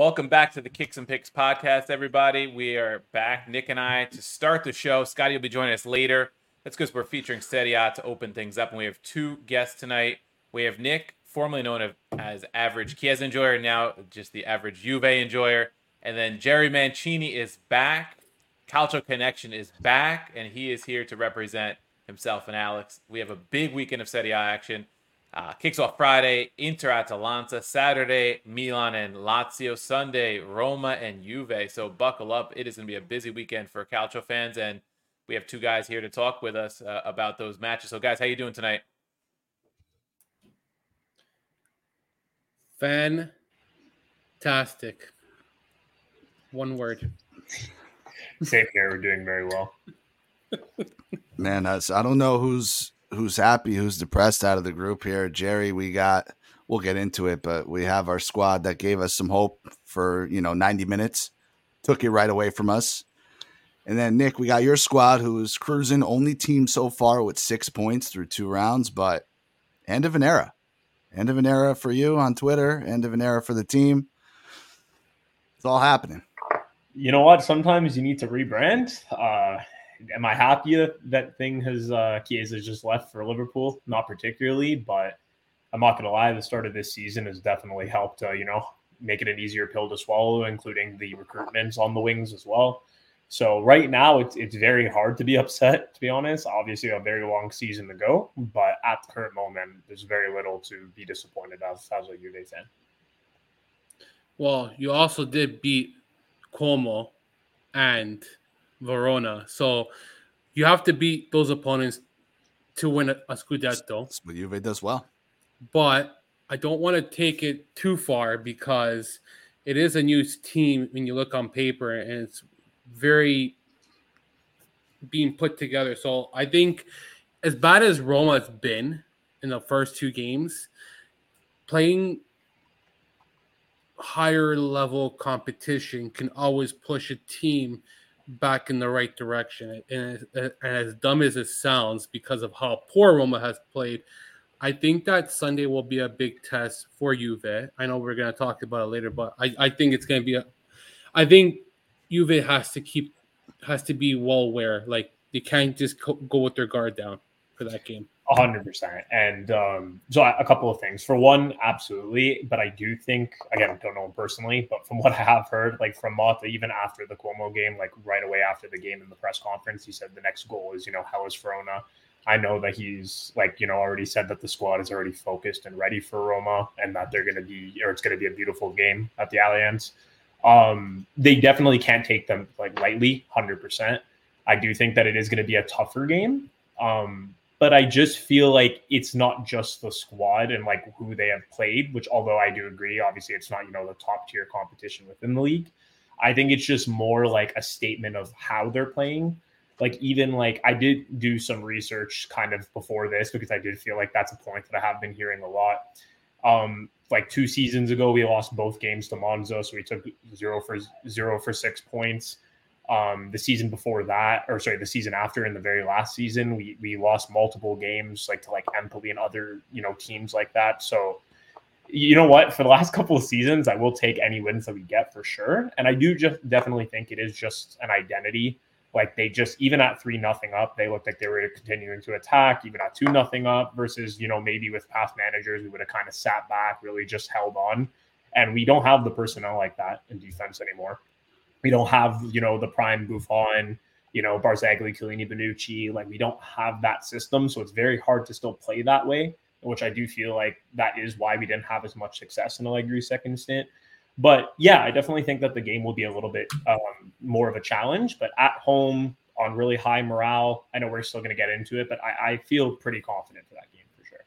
welcome back to the Kicks and Picks podcast, everybody. We are back, Nick and I, to start the show. Scotty will be joining us later. That's because we're featuring Serie A to open things up, and we have two guests tonight. We have Nick, formerly known as Average Chiesa Enjoyer, now just the Average Juve Enjoyer. And then Jerry Mancini is back. Calcio Connection is back, and he is here to represent himself and Alex. We have a big weekend of Serie A action. Kicks off Friday, Inter Atalanta. Saturday, Milan and Lazio. Sunday, Roma and Juve. So buckle up. It is going to be a busy weekend for Calcio fans, and we have two guys here to talk with us about those matches. So, guys, how you doing tonight? Fantastic. One word. Same here. We're doing very well. Man, I don't know who's happy, who's depressed out of the group here. Jerry, we'll get into it, but we have our squad that gave us some hope for, 90 minutes, took it right away from us. And then Nick, we got your squad who's cruising, only team so far with 6 points through 2 rounds, but end of an era for you on Twitter, end of an era for the team. It's all happening. You know what? Sometimes you need to rebrand. Am I happy that thing has Chiesa just left for Liverpool? Not particularly, but I'm not going to lie. The start of this season has definitely helped, make it an easier pill to swallow, including the recruitments on the wings as well. So right now, it's very hard to be upset, to be honest. Obviously, a very long season to go, but at the current moment, there's very little to be disappointed as a Juve fan. Well, you also did beat Como and Verona. So you have to beat those opponents to win a Scudetto. That's what Juve does well. But I don't want to take it too far because it is a new team when you look on paper, and it's very being put together. So I think as bad as Roma has been in the first 2 games, playing higher level competition can always push a team back in the right direction. And as dumb as it sounds, because of how poor Roma has played, I think that Sunday will be a big test for Juve. I know we're going to talk about it later, but I think it's going to be I think Juve has to be well aware. Like, they can't just go with their guard down for that game. 100%. And so a couple of things. For one, absolutely. But I do think, again, I don't know him personally, but from what I have heard, like from Motta, even after the Como game, like right away after the game in the press conference, he said the next goal is, Hellas Verona. I know that he's already said that the squad is already focused and ready for Roma, and that it's going to be a beautiful game at the Allianz. They definitely can't take them lightly, 100%. I do think that it is going to be a tougher game. But I just feel like it's not just the squad and who they have played, which, although I do agree, obviously it's not, the top tier competition within the league. I think it's just more like a statement of how they're playing. I did do some research kind of before this, because I did feel like that's a point that I have been hearing a lot. 2 seasons ago, we lost both games to Monza, so we took 0 for 6 points. The season before that, the season after, in the very last season, we lost multiple games to Empoli and other, teams like that. So, you know what? For the last couple of seasons, I will take any wins that we get for sure. And I do just definitely think it is just an identity. They just, even at 3-0 up, they looked like they were continuing to attack, even at 2-0 up, versus, maybe with past managers, we would have kind of sat back, really just held on. And we don't have the personnel like that in defense anymore. We don't have, the prime Buffon, Barzagli, Chiellini, Bonucci. We don't have that system. So it's very hard to still play that way, which I do feel like that is why we didn't have as much success in Allegri's second stint. But yeah, I definitely think that the game will be a little bit more of a challenge, but at home on really high morale. I know we're still going to get into it, but I feel pretty confident for that game for sure.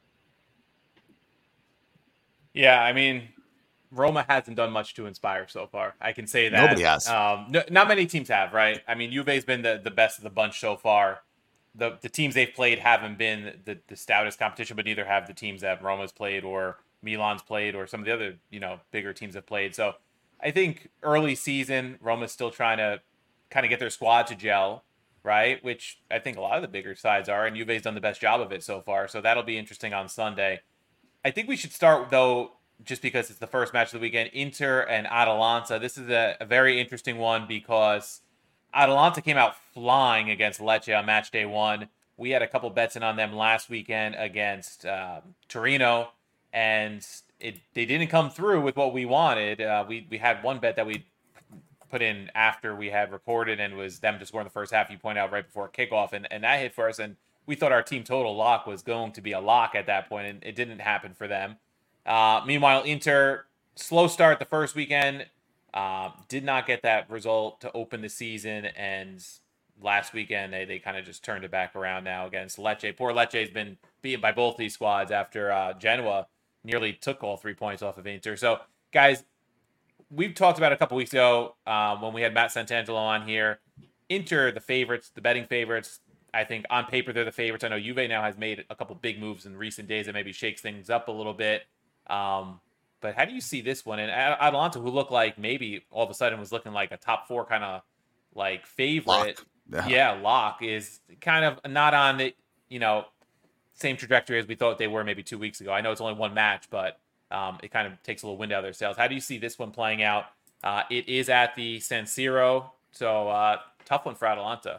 Yeah, I mean, Roma hasn't done much to inspire so far. I can say that. Nobody has. Not many teams have, right? I mean, Juve's been the best of the bunch so far. The teams they've played haven't been the stoutest competition, but neither have the teams that Roma's played or Milan's played or some of the other, bigger teams have played. So I think early season, Roma's still trying to kind of get their squad to gel, right? Which I think a lot of the bigger sides are, and Juve's done the best job of it so far. So that'll be interesting on Sunday. I think we should start, though, just because it's the first match of the weekend, Inter and Atalanta. This is a very interesting one because Atalanta came out flying against Lecce on match day 1. We had a couple bets in on them last weekend against Torino, and they didn't come through with what we wanted. We had one bet that we put in after we had recorded, and was them to score in the first half. You point out right before kickoff, and that hit for us. And we thought our team total lock was going to be a lock at that point, and it didn't happen for them. Meanwhile, Inter, slow start the first weekend, did not get that result to open the season, and last weekend they kind of just turned it back around now against Lecce. Poor Lecce's been beaten by both these squads after Genoa nearly took all 3 points off of Inter. So, guys, we've talked about it a couple weeks ago when we had Matt Santangelo on here. Inter, the favorites, the betting favorites. I think on paper they're the favorites. I know Juve now has made a couple big moves in recent days that maybe shakes things up a little bit. But how do you see this one? And Atalanta, who looked like maybe all of a sudden was looking like a top 4 kind of like favorite. Lock is kind of not on the, same trajectory as we thought they were maybe 2 weeks ago. I know it's only one match, but it kind of takes a little wind out of their sails. How do you see this one playing out? It is at the San Siro, so tough one for Atalanta.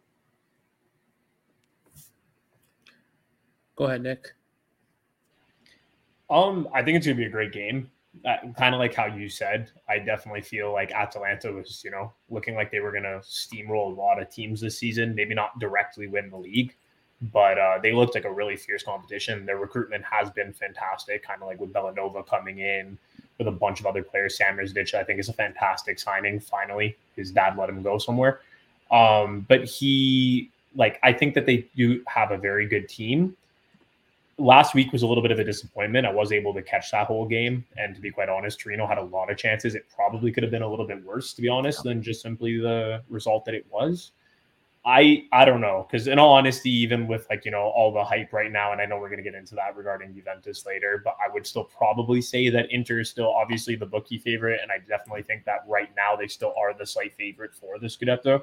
Go ahead, Nick. I think it's going to be a great game. Kind of like how you said, I definitely feel like Atalanta was, looking like they were going to steamroll a lot of teams this season. Maybe not directly win the league, but they looked like a really fierce competition. Their recruitment has been fantastic, kind of like with Bellanova coming in with a bunch of other players. Sam Rizdic, I think, is a fantastic signing. Finally, his dad let him go somewhere. But I think that they do have a very good team. Last week was a little bit of a disappointment. I was able to catch that whole game. And to be quite honest, Torino had a lot of chances. It probably could have been a little bit worse, to be honest, than just simply the result that it was. I don't know. Because in all honesty, even with all the hype right now, and I know we're going to get into that regarding Juventus later, but I would still probably say that Inter is still obviously the bookie favorite. And I definitely think that right now they still are the slight favorite for the Scudetto.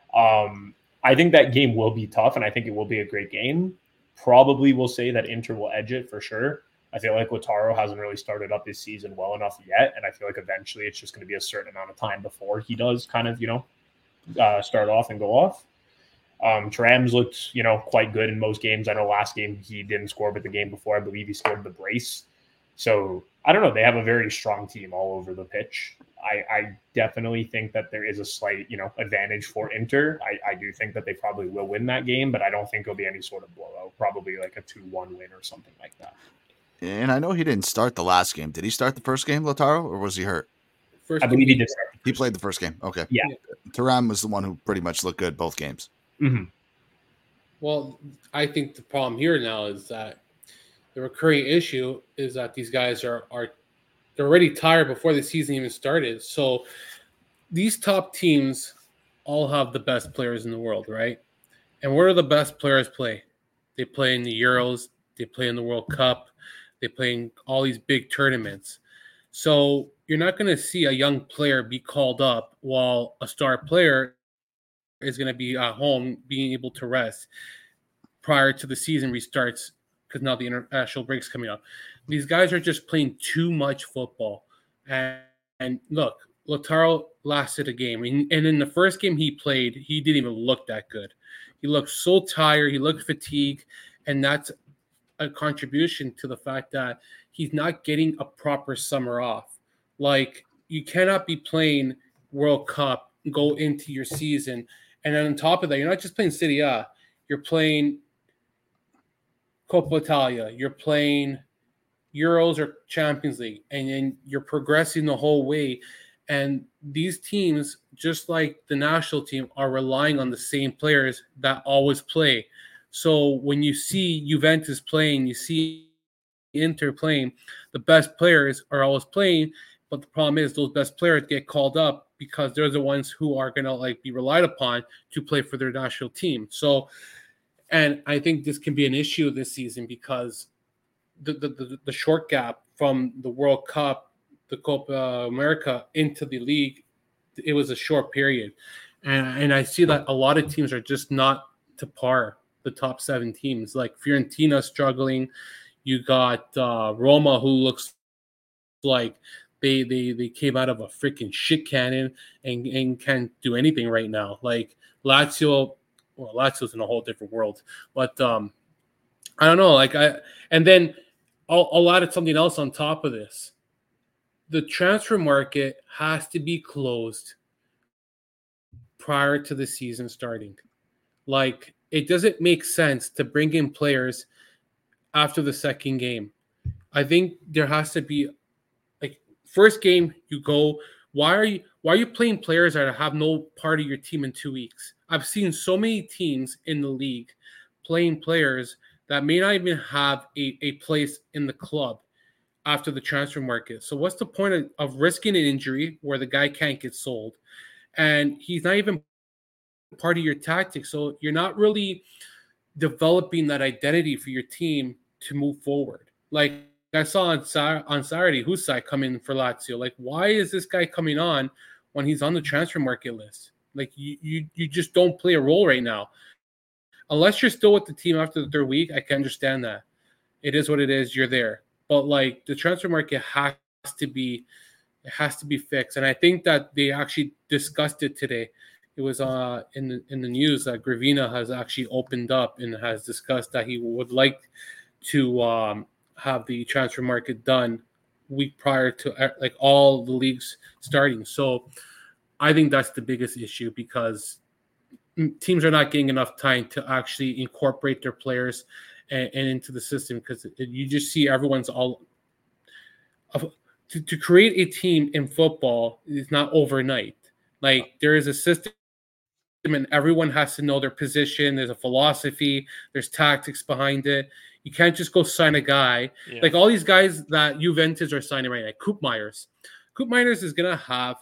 I think that game will be tough, and I think it will be a great game. Probably will say that Inter will edge it for sure. I feel like Lautaro hasn't really started up his season well enough yet, and I feel like eventually it's just going to be a certain amount of time before he does kind of, start off and go off. Thuram's looked, quite good in most games. I know last game he didn't score, but the game before I believe he scored the brace. So I don't know. They have a very strong team all over the pitch. I definitely think that there is a slight, advantage for Inter. I do think that they probably will win that game, but I don't think it'll be any sort of blowout. Probably like a 2-1 win or something like that. And I know he didn't start the last game. Did he start the first game, Lautaro, or was he hurt? I believe he did start. He played the first game. Okay. Yeah. Thuram was the one who pretty much looked good both games. Mm-hmm. Well, I think the problem here now is that the recurring issue is that these guys are they're already tired before the season even started. So these top teams all have the best players in the world, right? And where do the best players play? They play in the Euros. They play in the World Cup. They play in all these big tournaments. So you're not going to see a young player be called up while a star player is going to be at home being able to rest prior to the season restarts, because now the international break's coming up. These guys are just playing too much football. And look, Lautaro lasted a game. And in the first game he played, he didn't even look that good. He looked so tired. He looked fatigued. And that's a contribution to the fact that he's not getting a proper summer off. Like, you cannot be playing World Cup, go into your season. And then on top of that, you're not just playing Serie A. You're playing Coppa Italia. You're playing Euros or Champions League, and then you're progressing the whole way. And these teams, just like the national team, are relying on the same players that always play. So when you see Juventus playing, you see Inter playing, the best players are always playing, but the problem is those best players get called up because they're the ones who are going to be relied upon to play for their national team. So, and I think this can be an issue this season because the short gap from the World Cup, the Copa America into the league, it was a short period. And I see that a lot of teams are just not to par, the top 7 teams. Like Fiorentina struggling. You got Roma, who looks like they came out of a freaking shit cannon and can't do anything right now. Like Lazio's in a whole different world, but I don't know. And then I'll add something else on top of this. The transfer market has to be closed prior to the season starting. Like, it doesn't make sense to bring in players after the second game. I think there has to be, like, first game you go, why are you playing players that have no part of your team in 2 weeks? I've seen so many teams in the league playing players that may not even have a place in the club after the transfer market. So what's the point of risking an injury where the guy can't get sold and he's not even part of your tactics? So you're not really developing that identity for your team to move forward. Like I saw on Saturday, Husai come in for Lazio. Like, why is this guy coming on when he's on the transfer market list? Like, you just don't play a role right now. Unless you're still with the team after the third week, I can understand that. It is what it is. You're there. But, like, the transfer market has to be fixed. And I think that they actually discussed it today. It was in the news that Gravina has actually opened up and has discussed that he would like to have the transfer market done week prior to like all the leagues starting. So I think that's the biggest issue because teams are not getting enough time to actually incorporate their players and into the system because you just see everyone's all to create a team in football is not overnight. Like there is a system and everyone has to know their position. There's a philosophy, there's tactics behind it. You can't just go sign a guy. Yeah. Like all these guys that Juventus are signing right now, Koop Meiners is going to have,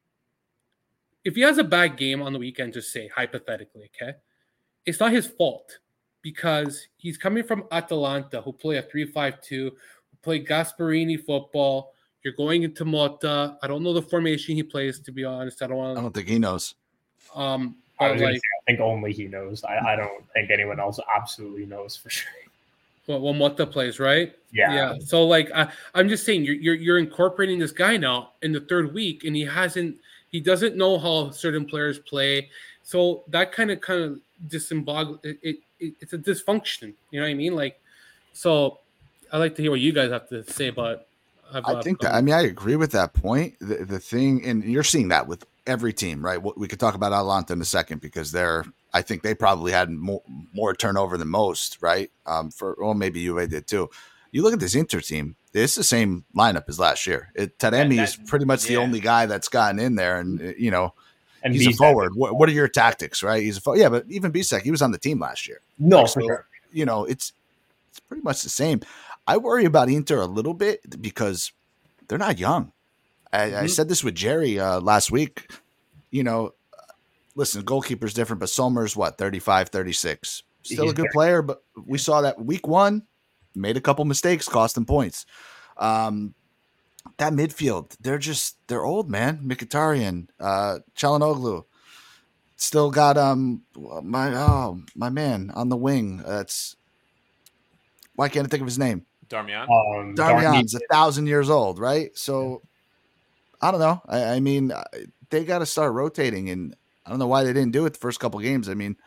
if he has a bad game on the weekend, just say hypothetically, okay? It's not his fault because he's coming from Atalanta, who play a 3-5-2, who play Gasparini football. You're going into Motta. I don't know the formation he plays, to be honest. I don't think he knows. I think only he knows. I don't think anyone else absolutely knows for sure. Well, Motta plays, right? Yeah. So, like, I'm just saying, you're incorporating this guy now in the third week, and he doesn't know how certain players play. So that kind of disembowels it. It's a dysfunction. You know what I mean? Like, so I like to hear what you guys have to say about. I think that. I mean, I agree with that point. The thing, and you're seeing that with every team, right? We could talk about Atalanta in a second because I think they probably had more turnover than most, right? Maybe Juve did too. You look at this Inter team; it's the same lineup as last year. Taremi is pretty much the only guy that's gotten in there, and and he's Bisek, a forward. What are your tactics, right? He's a forward. Yeah, but even Bisek, he was on the team last year. No, for sure. It's pretty much the same. I worry about Inter a little bit because they're not young. I said this with Jerry last week. Listen, goalkeeper's different, but Sommer's 35, 36. Still a good player, but we saw that week one, made a couple mistakes, cost them points. That midfield, they're old, man. Mkhitaryan, Çalhanoğlu. Still got my man on the wing. Why can't I think of his name? Darmian. Darmian's 1,000 years old, right? So I don't know. I mean, they got to start rotating, and I don't know why they didn't do it the first couple games. I mean,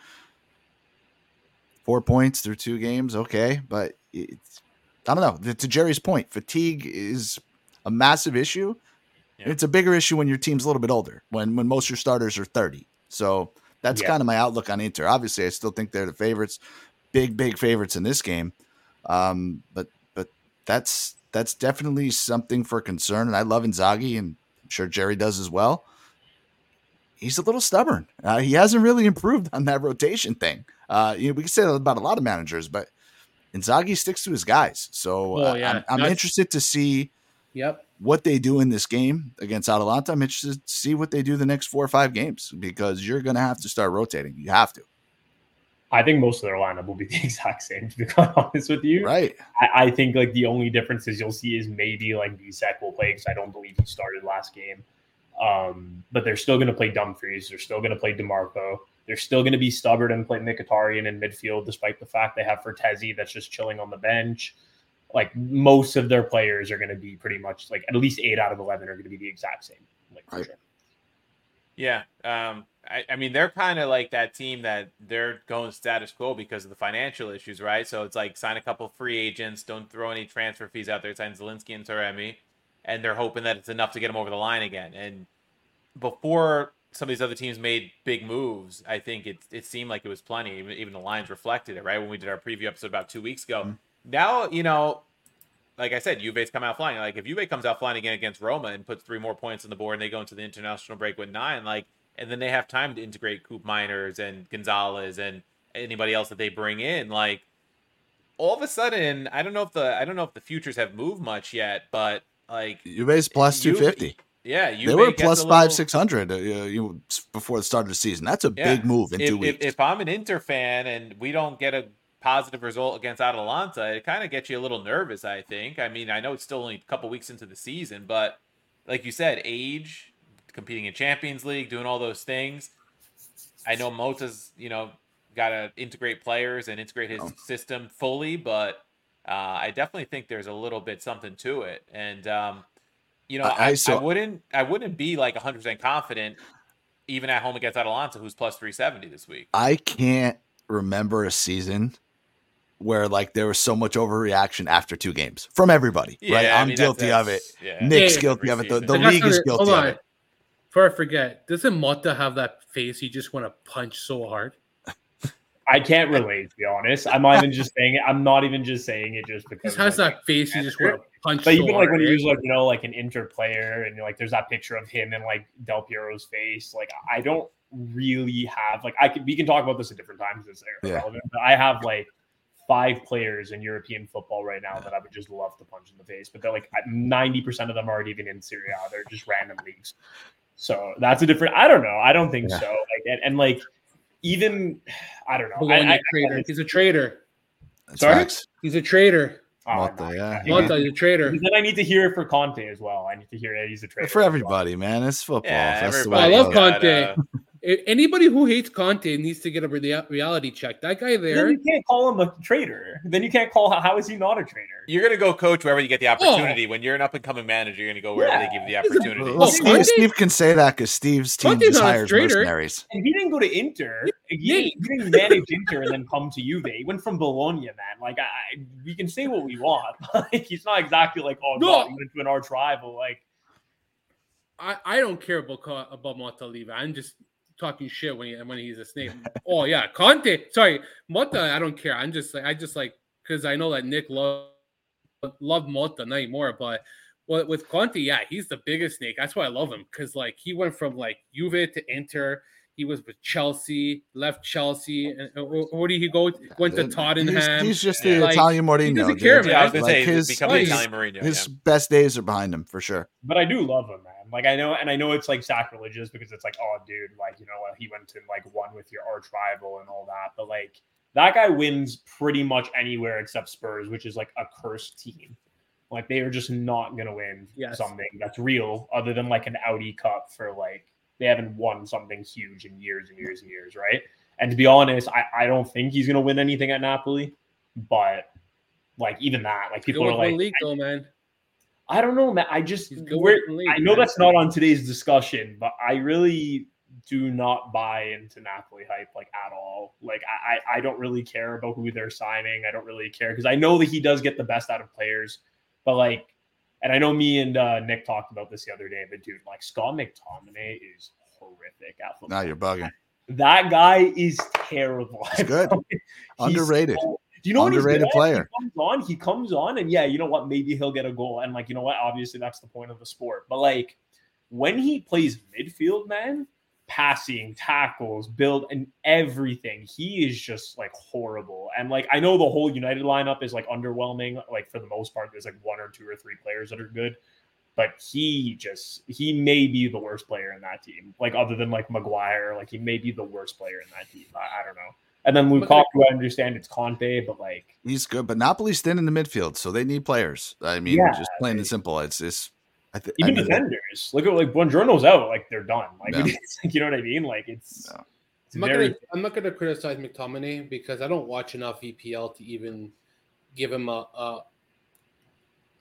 4 points through 2 games, okay, but I don't know. To Jerry's point, fatigue is a massive issue. Yeah. It's a bigger issue when your team's a little bit older, when most of your starters are 30. So that's kind of my outlook on Inter. Obviously, I still think they're the favorites, big favorites in this game. But that's definitely something for concern. And I love Inzaghi, and I'm sure Jerry does as well. He's a little stubborn. He hasn't really improved on that rotation thing. We can say that about a lot of managers, but Inzaghi sticks to his guys. So I'm interested to see what they do in this game against Atalanta. I'm interested to see what they do the next 4 or 5 games because you're going to have to start rotating. You have to. I think most of their lineup will be the exact same, to be quite honest with you. Right. I think like the only differences you'll see is maybe like Bisek will play because I don't believe he started last game. But they're still going to play Dumfries. They're still going to play DeMarco. They're still going to be stubborn and play Mkhitaryan in midfield, despite the fact they have Fertezi that's just chilling on the bench. like most of their players are going to be pretty much like at least 8 out of 11 are going to be the exact same. Like for sure. Yeah. I mean, they're kind of like that team that they're going status quo because of the financial issues, right? So it's like sign a couple free agents, don't throw any transfer fees out there, sign Zelensky and Taremi, and they're hoping that it's enough to get them over the line again. And before some of these other teams made big moves, I think it seemed like it was plenty. Even the lines reflected it, right? When we did our preview episode about 2 weeks ago. Mm-hmm. Now, like I said, Juve's come out flying. Like if Juve comes out flying again against Roma and puts 3 more points on the board and they go into the international break with 9, like, and then they have time to integrate Coop Miners and Gonzalez and anybody else that they bring in, like all of a sudden, I don't know if the futures have moved much yet, but like Juve's plus 250. Yeah, they were plus 500-600 before the start of the season. That's a big move in 2 weeks. If I'm an Inter fan and we don't get a positive result against Atalanta, it kind of gets you a little nervous, I think. I mean, I know it's still only a couple weeks into the season, but like you said, age, competing in Champions League, doing all those things. I know Motta's, got to integrate players and integrate his system fully, but I definitely think there's a little bit something to it. And, I wouldn't be like 100% confident even at home against Atalanta, who's plus 370 this week. I can't remember a season where like there was so much overreaction after 2 games from everybody. Right? I'm guilty of it. Yeah. Nick's guilty of it. The league is guilty of it. Before I forget, doesn't Motta have that face you just want to punch so hard? I can't relate, to be honest. I'm not even just saying it. I'm not even just saying it just because he has that face you just want to punch. But so even hard, like when you use like an Inter player and like there's that picture of him and like Del Piero's face, like I don't really have like we can talk about this at different times. It's irrelevant. But I have like 5 players in European football right now that I would just love to punch in the face, but they're like 90% of them aren't even in Serie A. They're just random leagues. So that's a different. I don't know. I don't think so. Like and like even I don't know. He's a traitor. Sorry, he's a traitor. Motta, he's a traitor. Then I need to hear it for Conte as well. I need to hear it. He's a traitor for everybody, man. It's football. Yeah, I love Conte. Anybody who hates Conte needs to get a reality check. That guy there. Then you can't call him a traitor. Then you can't call. How is he not a traitor? You're gonna go coach wherever you get the opportunity. When you're an up and coming manager, you're gonna go wherever they give you the opportunity. Well, Steve can say that because Steve's team just hires mercenaries. And he didn't go to Inter. He didn't manage Inter and then come to Juve. He went from Bologna, man. Like we can say what we want. Like he's not exactly like God, he went to an arch rival. Like I don't care about Motta leaving. I'm just talking shit when he's a snake. Oh yeah, Conte. Sorry, Motta. I don't care. I just like because I know that Nick love Motta not anymore. But with Conte, yeah, he's the biggest snake. That's why I love him because like he went from like Juve to Inter. He was with Chelsea, left Chelsea, and where did he go? Went to Tottenham. He's just the Italian Mourinho. He doesn't care, man. I was gonna say he's becoming Italian Mourinho. His best days are behind him for sure. But I do love him, man. Like I know it's like sacrilegious because it's like, oh, dude, like he went to like won with your arch rival and all that. But like that guy wins pretty much anywhere except Spurs, which is like a cursed team. Like they are just not gonna win something that's real, other than like an Audi Cup for like. They haven't won something huge in years and years and years, right? And to be honest, I don't think he's going to win anything at Napoli. But, like, even that, like, people are like... League, though, man. I don't know, man. I know that's not on today's discussion, but I really do not buy into Napoli hype, like, at all. Like, I don't really care about who they're signing. I don't really care because I know that he does get the best out of players. But, like, and I know me and Nick talked about this the other day, but dude, like Scott McTominay is horrific at football. Now you're bugging. That guy is terrible. He's good. Underrated. Do you know underrated player? He comes on, and yeah, you know what? Maybe he'll get a goal. And like, you know what? Obviously, that's the point of the sport. But like, when he plays midfield, man, passing, tackles, build, and everything, he is just like horrible. And like, I know the whole United lineup is like underwhelming. Like for the most part, there's like 1 or 2 or 3 players that are good, but he may be the worst player in that team. Like other than like Maguire, like he may be the worst player in that team. I don't know. And then Lukaku, I understand it's Conte, but like he's good. But Napoli's thin in the midfield, so they need players. I mean, just plain and simple. It's. Even defenders. Look at like Buongiorno's out, like they're done. Like you know what I mean? Like it's. I'm not gonna criticize McTominay because I don't watch enough EPL to even give him a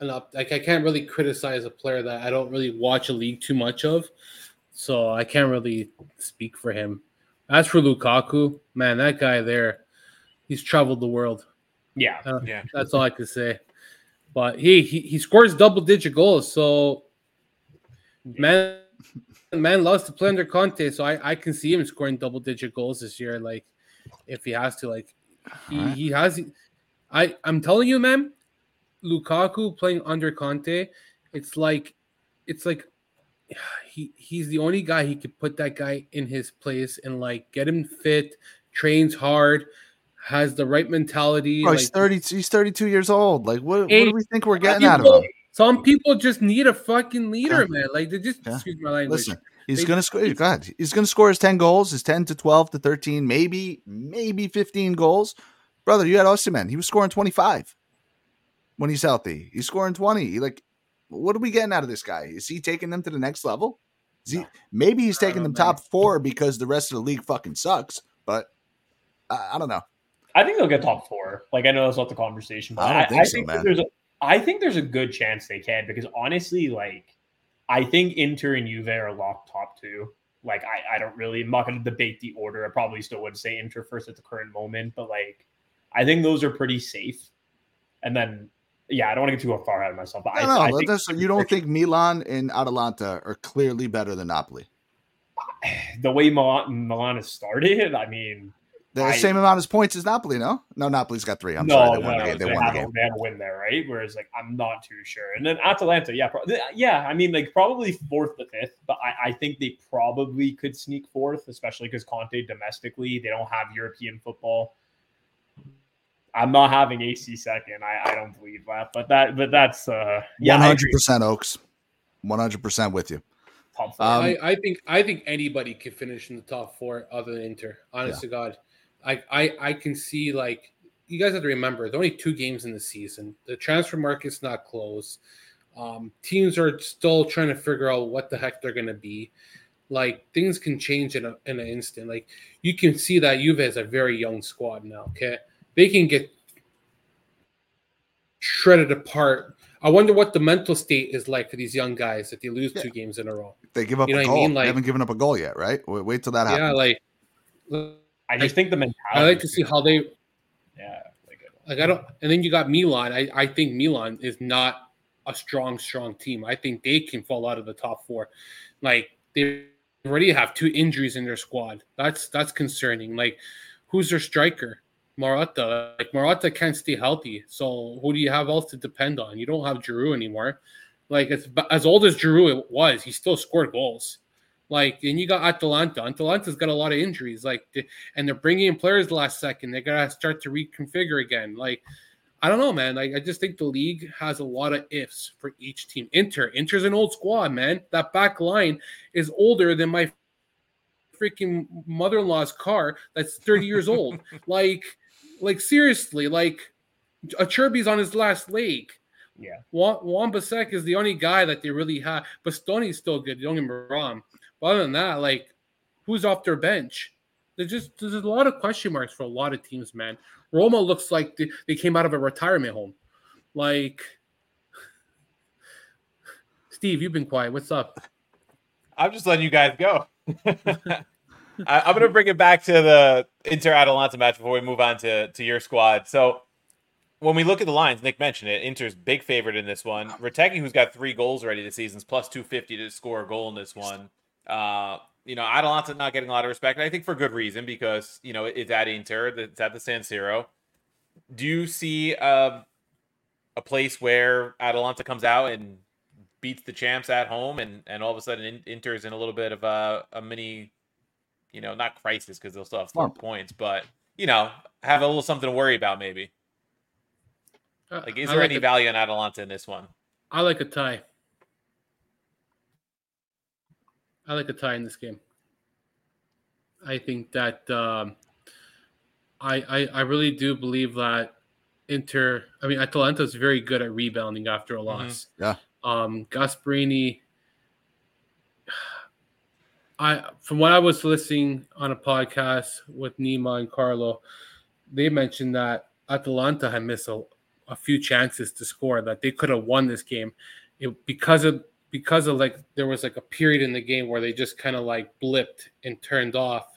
Like I can't really criticize a player that I don't really watch a league too much of, so I can't really speak for him. As for Lukaku, man, that guy there, he's traveled the world. Yeah, That's all I could say. But he scores double-digit goals, so man loves to play under Conte, so I can see him scoring double-digit goals this year. Like if he has to, like he has. I'm telling you, man, Lukaku playing under Conte, it's like he's the only guy he could put that guy in his place and like get him fit, trains hard, has the right mentality. Bro, he's 32 years old. Like what do we think we're getting out of him? Some people just need a fucking leader, man. Like they just excuse my language. Listen, he's gonna score. Go ahead. He's gonna score his 10 goals, his 10 to 12 to 13, maybe 15 goals. Brother, you had Osimhen. He was scoring 25 when he's healthy. He's scoring 20. What are we getting out of this guy? Is he taking them to the next level? Maybe he's taking them top 4 because the rest of the league fucking sucks. But I don't know. I think they'll get top 4. Like I know that's not the conversation, but I think I think there's a good chance they can because honestly, like I think Inter and Juve are locked top 2. Like I'm not going to debate the order. I probably still would say Inter first at the current moment, but like I think those are pretty safe. And then I don't want to get too far ahead of myself. But I think you don't think Milan and Atalanta are clearly better than Napoli? The way Milan has started, I mean, they're the same amount of points as Napoli, no? No, Napoli's got 3. They won the game. They had a win there, right? Whereas, like, I'm not too sure. And then Atalanta, I mean, like, probably 4th to 5th, but I think they probably could sneak 4th, especially because Conte domestically, they don't have European football. I'm not having AC second. I don't believe that, but that's 100% Oaks, 100% with you. Top 4. I think anybody could finish in the top 4 other than Inter. Honest to God, I can see, like, you guys have to remember there's only 2 games in the season. The transfer market's not closed. Teams are still trying to figure out what the heck they're going to be. Like things can change in an instant. Like you can see that Juve is a very young squad now. Okay. They can get shredded apart. I wonder what the mental state is like for these young guys if they lose 2 games in a row. They give up a goal. Like, they haven't given up a goal yet, right? Wait till that happens. Yeah, I just think the mentality. I like to see how they. Yeah, like I don't. And then you got Milan. I think Milan is not a strong team. I think they can fall out of the top 4. Like they already have 2 injuries in their squad. That's concerning. Like who's their striker? Morata. Like Morata can't stay healthy, so who do you have else to depend on? You don't have Giroud anymore. Like as old as Giroud was, he still scored goals. Like, and you got Atalanta. Atalanta's got a lot of injuries. Like, and they're bringing in players the last second. They gotta start to reconfigure again. Like, I don't know, man. Like, I just think the league has a lot of ifs for each team. Inter's an old squad, man. That back line is older than my freaking mother-in-law's car that's 30 years old. Like seriously, like Acerbi's on his last leg. Yeah. Wan-Bissaka is the only guy that they really have. Bastoni's still good, don't get me wrong. But other than that, like, who's off their bench? There's a lot of question marks for a lot of teams, man. Roma looks like they came out of a retirement home. Like, Steve, you've been quiet. What's up? I'm just letting you guys go. I'm going to bring it back to the Inter-Atalanta match before we move on to your squad. So when we look at the lines, Nick mentioned it, Inter's big favorite in this one. Retegui, who's got 3 goals already this season, is plus 250 to score a goal in this one. Atalanta not getting a lot of respect, and I think for good reason because, it's at Inter, it's at the San Siro. Do you see a place where Atalanta comes out and beats the champs at home and all of a sudden Inter's in a little bit of a mini, not crisis because they'll still have 4 points, but, have a little something to worry about maybe? Like, is there any value in Atalanta in this one? I like a tie. I like a tie in this game. I think that I really do believe that Atalanta is very good at rebounding after a loss. Yeah. Gasperini, from what I was listening on a podcast with Nima and Carlo, they mentioned that Atalanta had missed a few chances to score that they could have won this game. Because of like there was like a period in the game where they just kind of like blipped and turned off.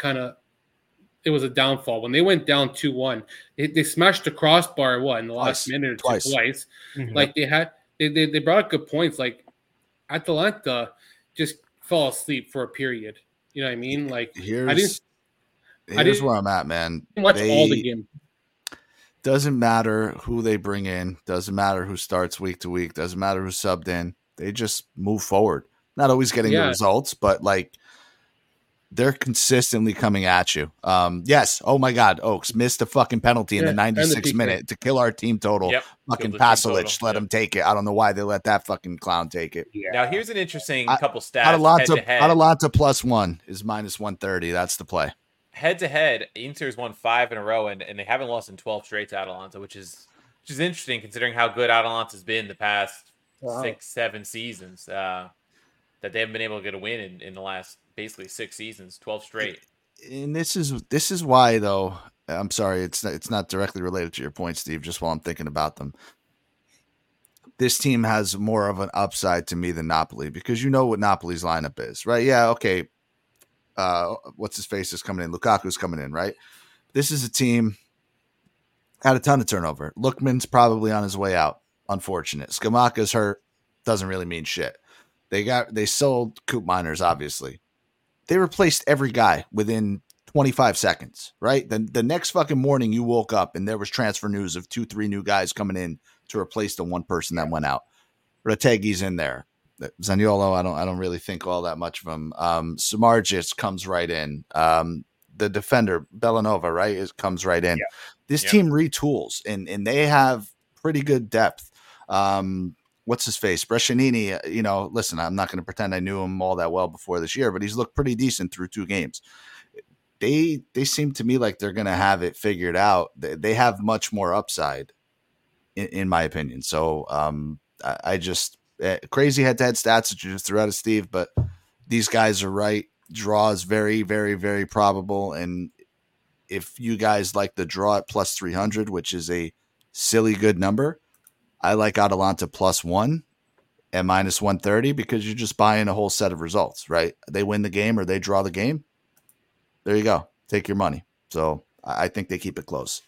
It was a downfall. When they went down 2-1, they smashed the crossbar in the last minute or two twice. Mm-hmm. Like they brought up good points. Like Atalanta just fell asleep for a period. You know what I mean? Like here's where I'm at, man. Watch all the game. Doesn't matter who they bring in. Doesn't matter who starts week to week. Doesn't matter who subbed in. They just move forward. Not always getting the results, but like they're consistently coming at you. Yes. Oh my God. Oaks missed a fucking penalty in the 96th minute to kill our team total. Yep. Fucking Pasalic let him take it. I don't know why they let that fucking clown take it. Yeah. Now here's an interesting couple stats. Atalanta +1 is -130. That's the play. Head to head, Inter's won 5 in a row, and they haven't lost in 12 straight to Atalanta, which is interesting considering how good Atalanta's been the past 6-7 seasons. That they haven't been able to get a win in the last basically 6 seasons, 12 straight. And this is why, though. I'm sorry, it's not directly related to your point, Steve. Just while I'm thinking about them, this team has more of an upside to me than Napoli because you know what Napoli's lineup is, right? Yeah, okay. What's his face is coming in? Lukaku's coming in, right? This is a team had a ton of turnover. Lookman's probably on his way out. Unfortunate. Scamacca's hurt. Doesn't really mean shit. They sold Coop Miners, obviously. They replaced every guy within 25 seconds, right? The next fucking morning you woke up and there was transfer news of 2-3 new guys coming in to replace the one person that went out. Retegi's in there. Zaniolo, I don't really think all that much of him. Samardzic comes right in. The defender, Bellanova, right, comes right in. Yeah. This team retools, and they have pretty good depth. What's his face? Brescianini, listen, I'm not going to pretend I knew him all that well before this year, but he's looked pretty decent through 2 games. They seem to me like they're going to have it figured out. They have much more upside, in my opinion. So I just crazy head-to-head stats that you just threw out of Steve, but these guys are right. Draw is very, very, very probable, and if you guys like the draw at +300, which is a silly good number, I like Atalanta +1 at -130 because you're just buying a whole set of results, right? They win the game or they draw the game. There you go. Take your money. So I think they keep it close.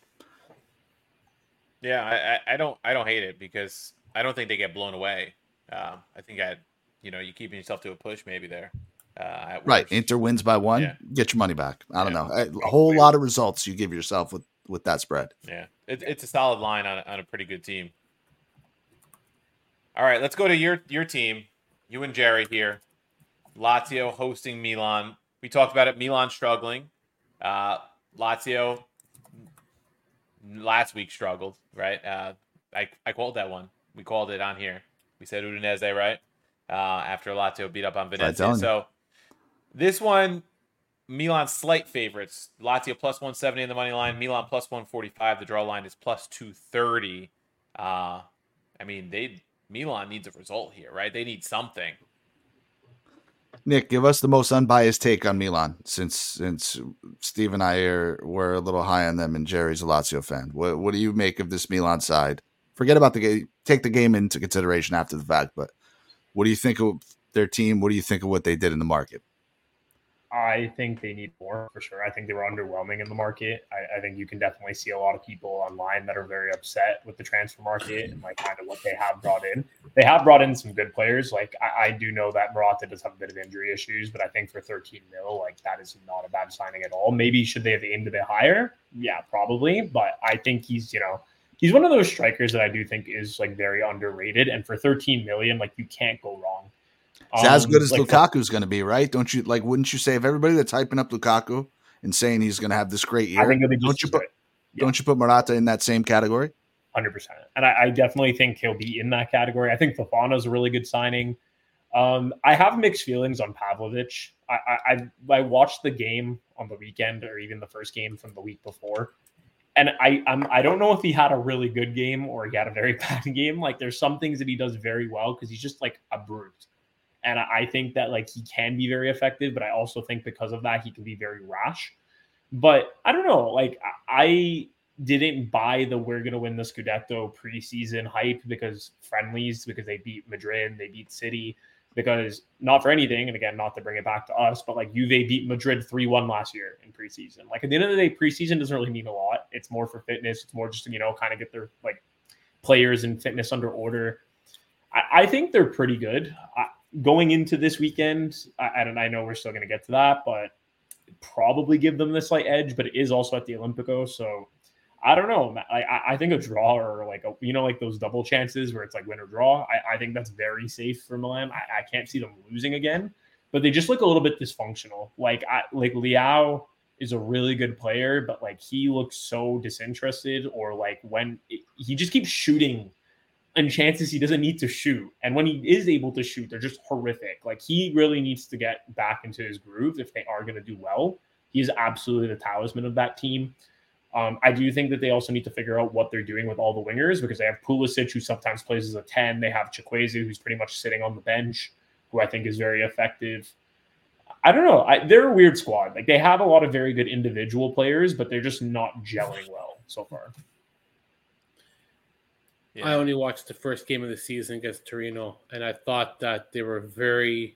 Yeah, I don't hate it because I don't think they get blown away. I think you're keeping yourself to a push maybe there. Right. Inter wins by 1. Yeah. Get your money back. I don't know. A whole lot of results you give yourself with that spread. Yeah. It's a solid line on a pretty good team. All right, let's go to your team. You and Jerry here. Lazio hosting Milan. We talked about it. Milan struggling. Lazio last week struggled, right? I called that one. We called it on here. We said Udinese, right? After Lazio beat up on Venezia. So this one, Milan slight favorites. Lazio +170 in the money line. Milan +145. The draw line is +230. Milan needs a result here, right? They need something. Nick, give us the most unbiased take on Milan, since Steve and I were a little high on them, and Jerry's a Lazio fan. What do you make of this Milan side? Forget about the game. Take the game into consideration after the fact, but what do you think of their team? What do you think of what they did in the market? I think they need more for sure. I think they were underwhelming in the market. I think you can definitely see a lot of people online that are very upset with the transfer market and like kind of what they have brought in. They have brought in some good players. Like I do know that Morata does have a bit of injury issues, but I think for 13 mil, like that is not a bad signing at all. Maybe should they have aimed a bit higher? Yeah, probably. But I think he's one of those strikers that I do think is like very underrated. And for 13 million, like you can't go wrong. It's as good as Lukaku's going to be, right? Don't you wouldn't you say if everybody that's hyping up Lukaku and saying he's going to have this great year, I think don't you put Morata in that same category? 100%. And I definitely think he'll be in that category. I think Fofana's a really good signing. I have mixed feelings on Pavlovic. I watched the game on the weekend or even the first game from the week before. And I don't know if he had a really good game or he had a very bad game. Like there's some things that he does very well because he's just like a brute. And I think that like he can be very effective, but I also think because of that, he can be very rash. But I don't know, like didn't buy the we're going to win the Scudetto preseason hype because friendlies, because they beat Madrid, they beat City, because not for anything, and again, not to bring it back to us, but like Juve beat Madrid 3-1 last year in preseason. Like at the end of the day, preseason doesn't really mean a lot. It's more for fitness. It's more just to, kind of get their like players and fitness under order. I think they're pretty good. Going into this weekend, I know we're still going to get to that, but probably give them the slight edge, but it is also at the Olympico. So I don't know. I think a draw or like, like those double chances where it's like win or draw, I think that's very safe for Milan. I can't see them losing again, but they just look a little bit dysfunctional. Like Leao is a really good player, but like he looks so disinterested, or like when he just keeps shooting and chances he doesn't need to shoot. And when he is able to shoot, they're just horrific. Like he really needs to get back into his groove if they are going to do well. He is absolutely the talisman of that team. I do think that they also need to figure out what they're doing with all the wingers, because they have Pulisic, who sometimes plays as a 10. They have Chukwueze, who's pretty much sitting on the bench, who I think is very effective. I don't know. They're a weird squad. Like they have a lot of very good individual players, but they're just not gelling well so far. Yeah. I only watched the first game of the season against Torino, and I thought that they were very.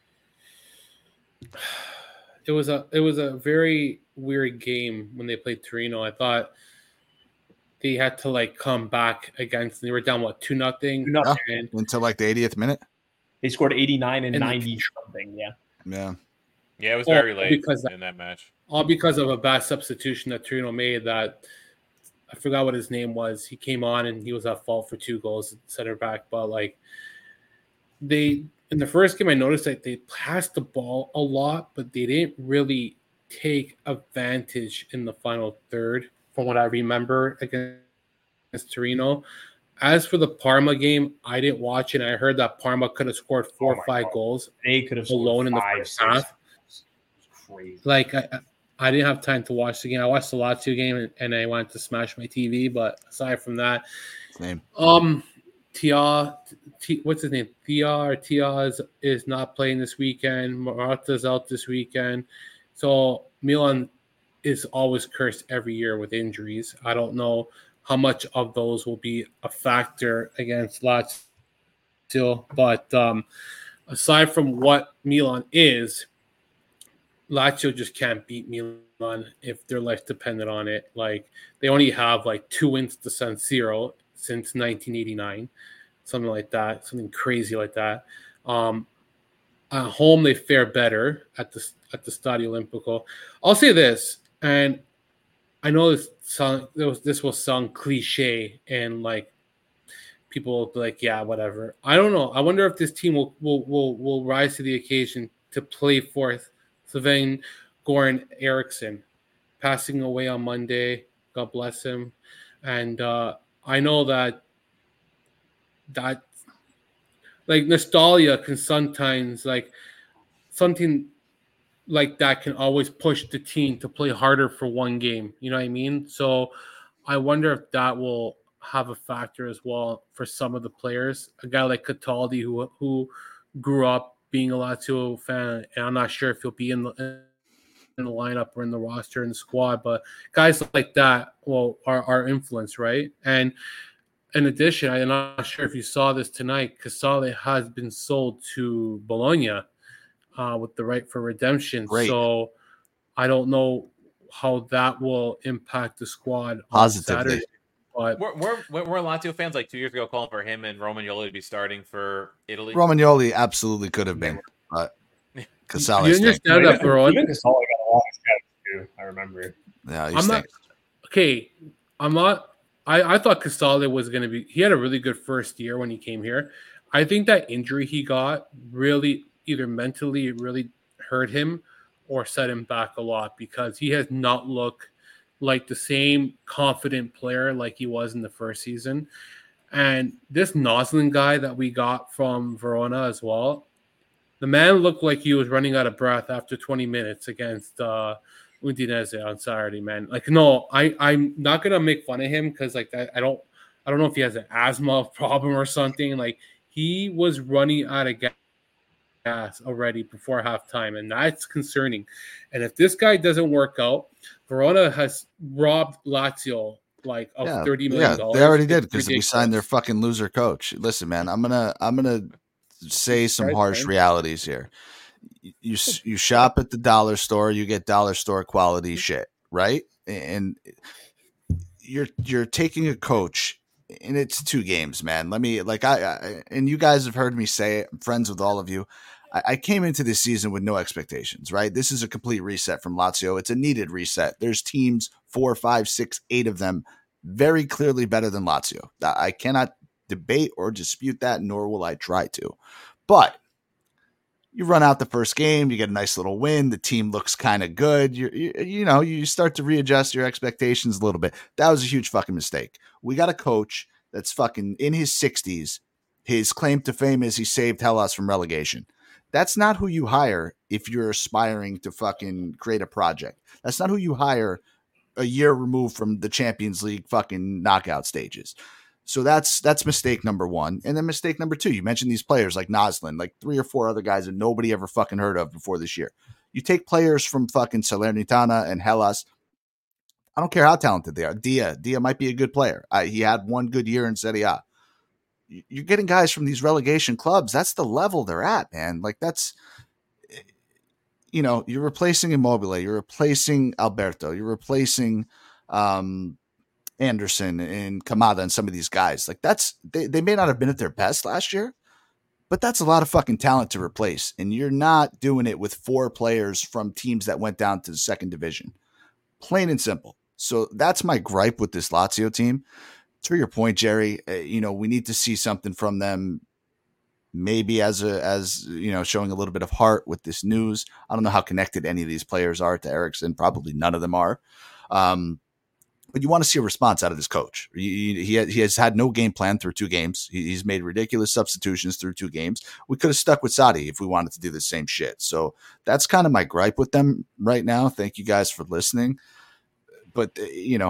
It was a very weird game when they played Torino. I thought they had to like come back against. They were down 2-0 until like the 80th minute. They scored 89 and 90 something. Yeah. It was very late in that match. All because of a bad substitution that Torino made. That I forgot what his name was. He came on and he was at fault for 2 goals, center back. But like in the first game, I noticed that they passed the ball a lot, but they didn't really take advantage in the final third, from what I remember against Torino. As for the Parma game, I didn't watch it. I heard that Parma could have scored 4 or 5 goals. They could have alone in the first half. Crazy. Like I didn't have time to watch the game. I watched the Lazio game and I wanted to smash my TV. But aside from that, same. What's his name? Tia is not playing this weekend. Morata's out this weekend. So Milan is always cursed every year with injuries. I don't know how much of those will be a factor against Lazio. But aside from what Milan is, Lazio just can't beat Milan if their life depended on it. Like they only have like 2 wins to San Siro since 1989, something like that, something crazy like that. At home, they fare better at the Stadio Olimpico. I'll say this, and I know this will sound cliche, and like people will be like, yeah, whatever. I don't know. I wonder if this team will rise to the occasion to play forth Sven Goran Eriksson, passing away on Monday. God bless him. And I know that like nostalgia can sometimes, like something like that can always push the team to play harder for one game. You know what I mean? So I wonder if that will have a factor as well for some of the players. A guy like Cataldi who grew up being a Lazio fan, and I'm not sure if he'll be in the lineup or in the roster in the squad, but guys like that are influenced, right? And in addition, I'm not sure if you saw this tonight, Casale has been sold to Bologna with the right for redemption. Great. So I don't know how that will impact the squad positively. On Saturday. But we're Lazio fans like 2 years ago calling for him and Romagnoli to be starting for Italy. Romagnoli absolutely could have been, but Casale. You understand that, bro? Even Casale got a lot of steps too. I remember. Yeah, I'm not okay. I'm not. I thought Casale was going to be. He had a really good first year when he came here. I think that injury he got really either mentally really hurt him or set him back a lot, because he has not looked like the same confident player like he was in the first season. And this Noslin guy that we got from Verona as well, the man looked like he was running out of breath after 20 minutes against Udinese on Saturday, man. Like, no, I'm not gonna make fun of him because like I don't know if he has an asthma problem or something. Like, he was running out of gas already before halftime, and that's concerning. And if this guy doesn't work out, Verona has robbed Lazio like of $30 million. They already did because we signed their fucking loser coach. Listen, man, I'm gonna say some harsh realities here. You shop at the dollar store, you get dollar store quality shit, right? And you're taking a coach, and it's 2 games, man. Let me I and you guys have heard me say it. I'm friends with all of you. I came into this season with no expectations, right? This is a complete reset from Lazio. It's a needed reset. There's teams 4, 5, 6, 8 of them very clearly better than Lazio. I cannot debate or dispute that, nor will I try to. But you run out the first game, you get a nice little win. The team looks kind of good. You start to readjust your expectations a little bit. That was a huge fucking mistake. We got a coach that's fucking in his 60s. His claim to fame is he saved Hellas from relegation. That's not who you hire if you're aspiring to fucking create a project. That's not who you hire a year removed from the Champions League fucking knockout stages. So that's mistake number 1. And then mistake number 2, you mentioned these players like Naslin, like 3 or 4 other guys that nobody ever fucking heard of before this year. You take players from fucking Salernitana and Hellas. I don't care how talented they are. Dia might be a good player. He had 1 good year in Serie A. You're getting guys from these relegation clubs. That's the level they're at, man. Like that's, you're replacing Immobile. You're replacing Alberto. You're replacing Anderson and Kamada and some of these guys. Like they may not have been at their best last year, but that's a lot of fucking talent to replace. And you're not doing it with 4 players from teams that went down to the 2nd division. Plain and simple. So that's my gripe with this Lazio team. To your point, Jerry, we need to see something from them. Maybe as showing a little bit of heart with this news. I don't know how connected any of these players are to Eriksson. Probably none of them are. But you want to see a response out of this coach. He has had no game plan through 2 games. He's made ridiculous substitutions through 2 games. We could have stuck with Sadi if we wanted to do the same shit. So that's kind of my gripe with them right now. Thank you guys for listening. But,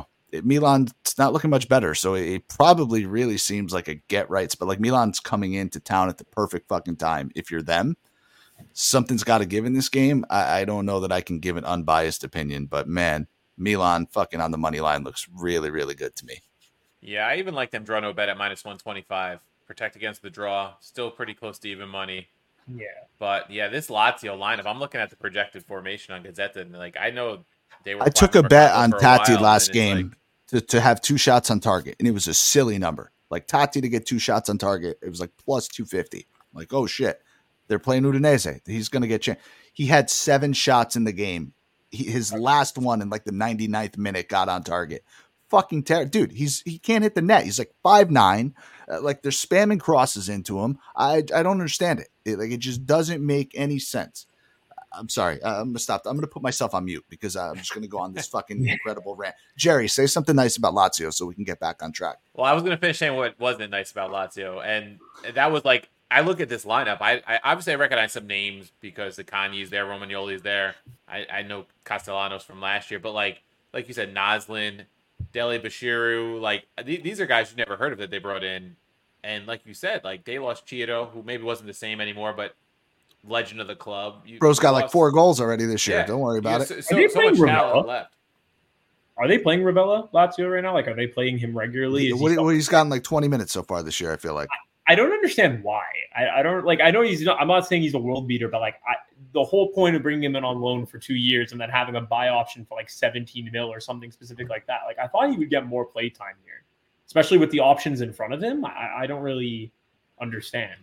Milan, it's not looking much better. So it probably really seems like a get rights. But like Milan's coming into town at the perfect fucking time. If you're them, something's got to give in this game. I don't know that I can give an unbiased opinion. But, man, Milan fucking on the money line looks really, really good to me. Yeah, I even like them draw no bet at -125. Protect against the draw. Still pretty close to even money. Yeah. But, yeah, this Lazio lineup, I'm looking at the projected formation on Gazzetta, and, I know they were... I took a bet on Tati last game to have 2 shots on target, and it was a silly number. Like, Tati to get 2 shots on target, it was like plus 250. Like, oh, shit. They're playing Udinese. He's going to get chance. He had 7 shots in the game. His last one in like the 99th minute got on target. Fucking terrible. Dude, he can't hit the net. He's like 5'9". Like they're spamming crosses into him. I don't understand it. It just doesn't make any sense. I'm sorry. I'm going to stop. I'm going to put myself on mute because I'm just going to go on this fucking incredible rant. Jerry, say something nice about Lazio so we can get back on track. Well, I was going to finish saying what wasn't nice about Lazio. And that was like, I look at this lineup. I obviously I recognize some names because the Kanye's there, Romagnoli's there. I know Castellanos from last year, but like you said, Naslin, Dele Bashiru, like these are guys you've never heard of that they brought in. And like you said, like they lost Chiedo, who maybe wasn't the same anymore, but legend of the club. Bro's got like 4 goals already this year. Yeah. Don't worry about it. So much talent left. Are they playing Ravella, Lazio, right now? Like, are they playing him regularly? He's gotten like 20 minutes so far this year, I feel like. I don't understand why. I don't like. I know he's not. I'm not saying he's a world beater, but like the whole point of bringing him in on loan for 2 years and then having a buy option for like 17 mil or something specific like that. Like I thought he would get more play time here, especially with the options in front of him. I don't really understand.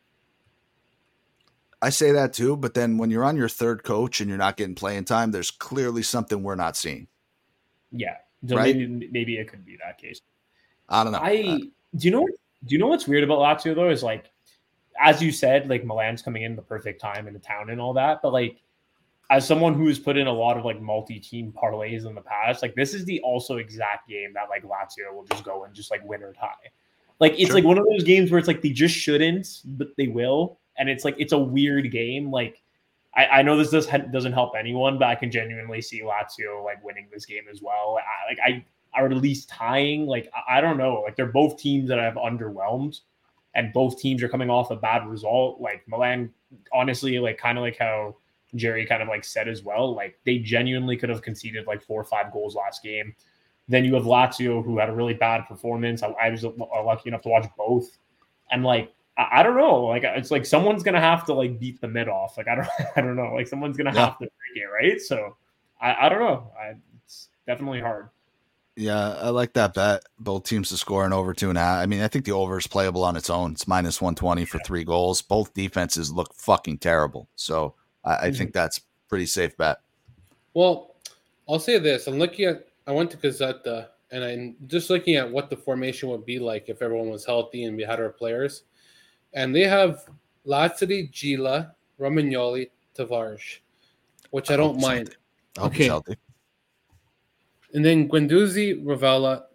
I say that too, but then when you're on your 3rd coach and you're not getting playing time, there's clearly something we're not seeing. Yeah, so right? Maybe it could be that case. I don't know. Do you know what's weird about Lazio though? Is like, as you said, like Milan's coming in the perfect time in the town and all that. But like, as someone who has put in a lot of like multi-team parlays in the past, like this is the also exact game that like Lazio will just go and just like win or tie. Like it's like one of those games where it's like they just shouldn't, but they will. And it's like, it's a weird game. Like, I know this doesn't help anyone, but I can genuinely see Lazio like winning this game as well. Or at least tying. Like, I don't know. Like, they're both teams that have underwhelmed, and both teams are coming off a bad result. Like, Milan, honestly, like, kind of like how Jerry kind of like said as well, like, they genuinely could have conceded like 4 or 5 goals last game. Then you have Lazio, who had a really bad performance. I was lucky enough to watch both, and like I don't know, like it's like someone's gonna have to like beat the mid off. Like I don't know, like someone's gonna have to break it, right? So I don't know. It's definitely hard. Yeah, I like that bet. Both teams to score in over 2.5. I mean, I think the over is playable on its own. It's minus 120 for 3 goals. Both defenses look fucking terrible. So I think that's pretty safe bet. Well, I'll say this. I went to Gazzetta, and I'm just looking at what the formation would be like if everyone was healthy and we had our players. And they have Lazzari, Gila, Romagnoli, Tavares, which I don't mind. I hope he's healthy. And then Guendouzi, Ravella,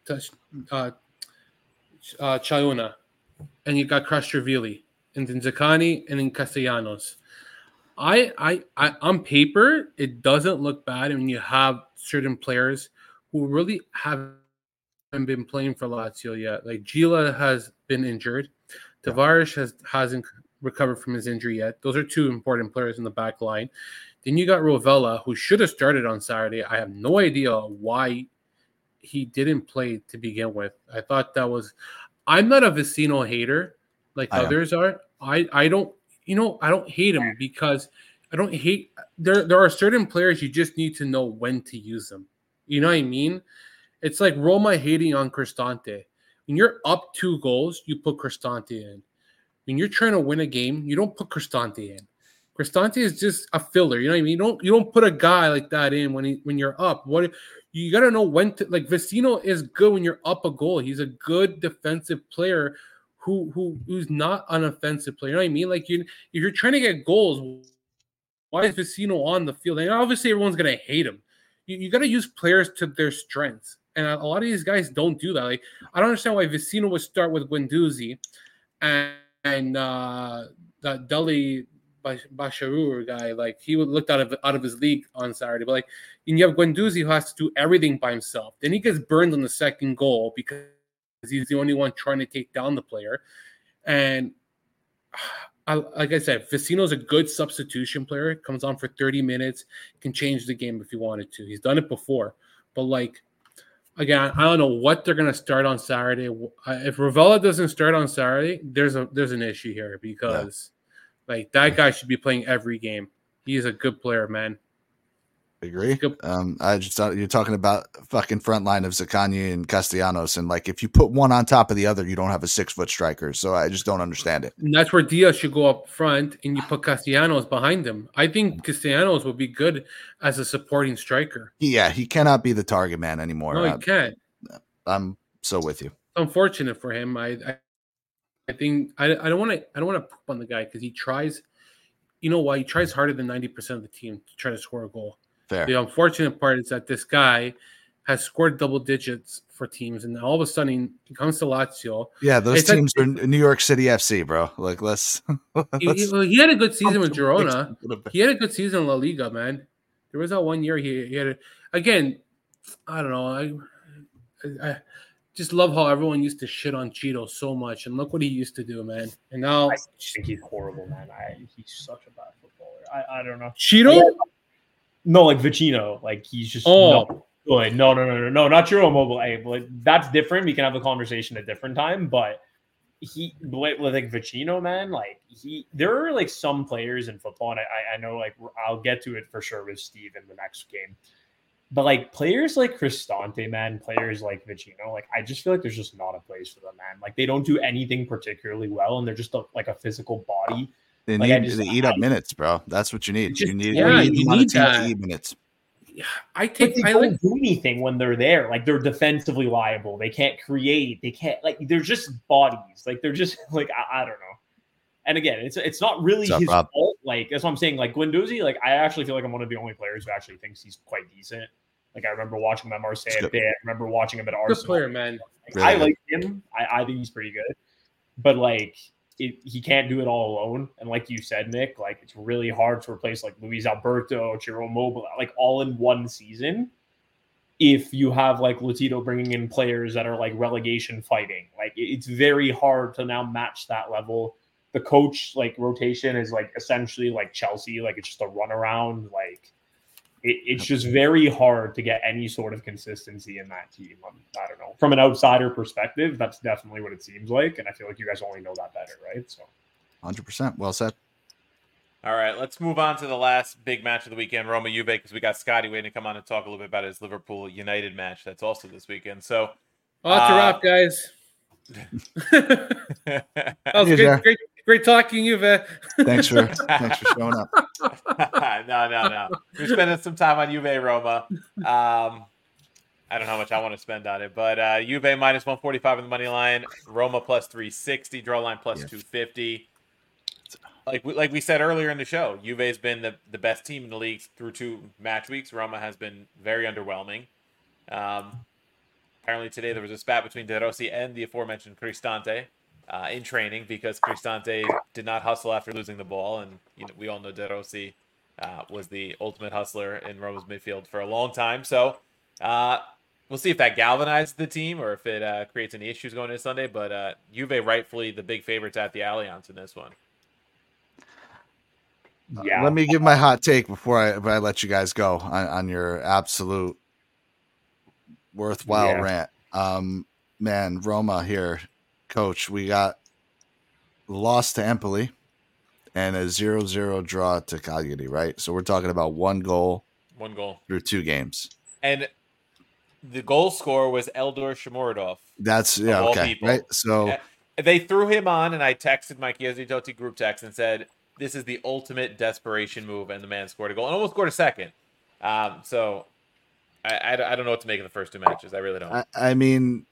Chayuna. And you got Castrovilli. And then Zaccani, and then Castellanos. On paper, it doesn't look bad when you have certain players who really haven't been playing for Lazio yet. Like Gila has been injured. Tavares hasn't recovered from his injury yet. Those are 2 important players in the back line. Then you got Rovella, who should have started on Saturday. I have no idea why he didn't play to begin with. I thought that was – I'm not a Vecino hater like others are. I don't hate him because I don't hate – there are certain players you just need to know when to use them. You know what I mean? It's like Roma hating on Cristante. When you're up 2 goals, you put Cristante in. When you're trying to win a game, you don't put Cristante in. Cristante is just a filler. You know what I mean? You don't put a guy like that in when you're up. What you got to know when to, like, Vecino is good when you're up a goal. He's a good defensive player who's not an offensive player. You know what I mean? Like if you're trying to get goals, why is Vecino on the field? And obviously everyone's gonna hate him. You got to use players to their strengths. And a lot of these guys don't do that. Like, I don't understand why Vecino would start with Guendouzi and that Deli Basharur guy. Like, he would look out of his league on Saturday. But like, and you have Guendouzi who has to do everything by himself. Then he gets burned on the second goal because he's the only one trying to take down the player. And like I said, Vecino's a good substitution player. Comes on for 30 minutes, can change the game if he wanted to. He's done it before. But like, again, I don't know what they're going to start on Saturday. If Ravella doesn't start on Saturday, there's an issue here because like that guy should be playing every game. He's a good player, man. Agree. I just thought you're talking about fucking front line of Zaccani and Castellanos, and like if you put one on top of the other, you don't have a 6-foot striker. So I just don't understand it. And that's where Diaz should go up front, and you put Castellanos behind him. I think Castellanos would be good as a supporting striker. Yeah, he cannot be the target man anymore. No, he can't. I'm so with you. It's unfortunate for him. I think I don't want to poop on the guy because he tries. You know why? He tries harder than 90% of the team to try to score a goal. Fair. The unfortunate part is that this guy has scored double digits for teams, and all of a sudden he comes to Lazio. Yeah, those teams are New York City FC, bro. Like, let's he had a good season with Girona. He had a good season in La Liga, man. There was that one year he had again. I don't know. I just love how everyone used to shit on Cheeto so much, and look what he used to do, man. And now I think he's horrible, man. He's such a bad footballer. I don't know. Cheeto. No, like Vecino, like he's just not good. No, not Jerome Mobile. Like that's different. We can have a conversation at a different time. But with like Vecino, man, like there are like some players in football, and I know like I'll get to it for sure with Steve in the next game. But like players like Cristante, man, players like Vecino, like I just feel like there's just not a place for them, man. Like they don't do anything particularly well, and they're just like a physical body. They like, need to eat up minutes, bro. That's what you need. Just, you need that. To eat minutes. I don't do anything when they're there. Like they're defensively liable. They can't create. They can't like. They're just bodies. Like they're just like I don't know. And again, it's not really his fault. Like that's what I'm saying. Like Guendouzi, like I actually feel like I'm one of the only players who actually thinks he's quite decent. Like I remember watching him at Marseille a bit. I remember watching him at Arsenal. Good player, man. Like, really I like him. I think he's pretty good. But like. He can't do it all alone. And like you said, Nick, like it's really hard to replace like Luis Alberto, Jerome Mobile, like all in one season. If you have like Lotito bringing in players that are like relegation fighting, like it's very hard to now match that level. The coach like rotation is like essentially like Chelsea, like it's just a runaround. Like it's just very hard to get any sort of consistency in that team. I don't know. From an outsider perspective, that's definitely what it seems like, and I feel like you guys only know that better, right? So, 100%. Well said. All right, let's move on to the last big match of the weekend, Roma Juve, because we got Scotty waiting to come on and talk a little bit about his Liverpool United match that's also this weekend. So, That's a wrap, guys. That was great talking, Juve. Thanks for showing up. No. We're spending some time on Juve Roma. I don't know how much I want to spend on it, but Juve minus 145 in the money line, Roma plus 360, draw line plus 250. Like we said earlier in the show, Juve's been the best team in the league through 2 match weeks. Roma has been very underwhelming. Apparently today there was a spat between De Rossi and the aforementioned Cristante in training because Cristante did not hustle after losing the ball, and we all know De Rossi was the ultimate hustler in Roma's midfield for a long time. So we'll see if that galvanized the team or if it creates any issues going into Sunday. But Juve rightfully the big favorites at the Allianz in this one. Yeah. Let me give my hot take before I let you guys go on your absolute worthwhile rant. Man, Roma here, coach. We got lost to Empoli and a 0-0 draw to Cagliari, right? So we're talking about one goal through 2 games. And the goal scorer was Eldor Shomurodov. That's okay, right? So they threw him on, and I texted my Chiesi Totti group text and said, this is the ultimate desperation move, and the man scored a goal and almost scored a second. So I don't know what to make of the first 2 matches. I really don't. I mean,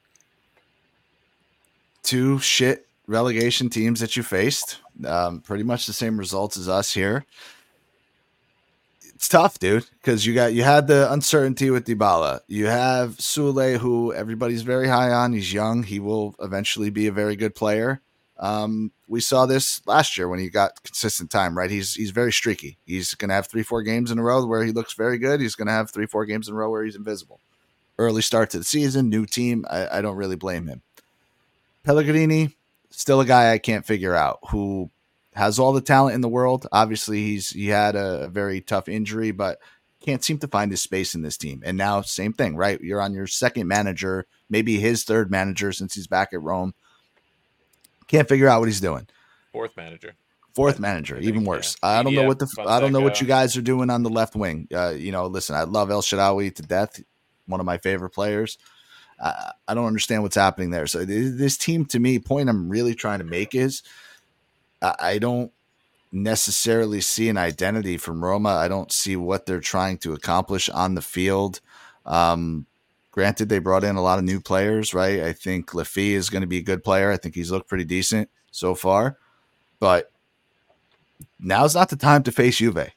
2 shit relegation teams that you faced, pretty much the same results as us here. It's tough, dude, because you had the uncertainty with Dybala. You have Sule, who everybody's very high on. He's young. He will eventually be a very good player. We saw this last year when he got consistent time, right? He's very streaky. He's going to have 3-4 games in a row where he looks very good. He's going to have 3-4 games in a row where he's invisible. Early start to the season, new team. I don't really blame him. Pellegrini, still a guy I can't figure out, who has all the talent in the world. Obviously, he had a very tough injury, but can't seem to find his space in this team. And now, same thing, right? You're on your second manager, maybe his third manager since he's back at Rome. Can't figure out what he's doing. Fourth manager, even worse. Yeah. I don't know what you guys are doing on the left wing. Listen, I love El Shaarawy to death, one of my favorite players. I don't understand what's happening there. So this team, to me, point I'm really trying to make is I don't necessarily see an identity from Roma. I don't see what they're trying to accomplish on the field. Granted, they brought in a lot of new players, right? I think Lafie is going to be a good player. I think he's looked pretty decent so far. But now's not the time to face Juve.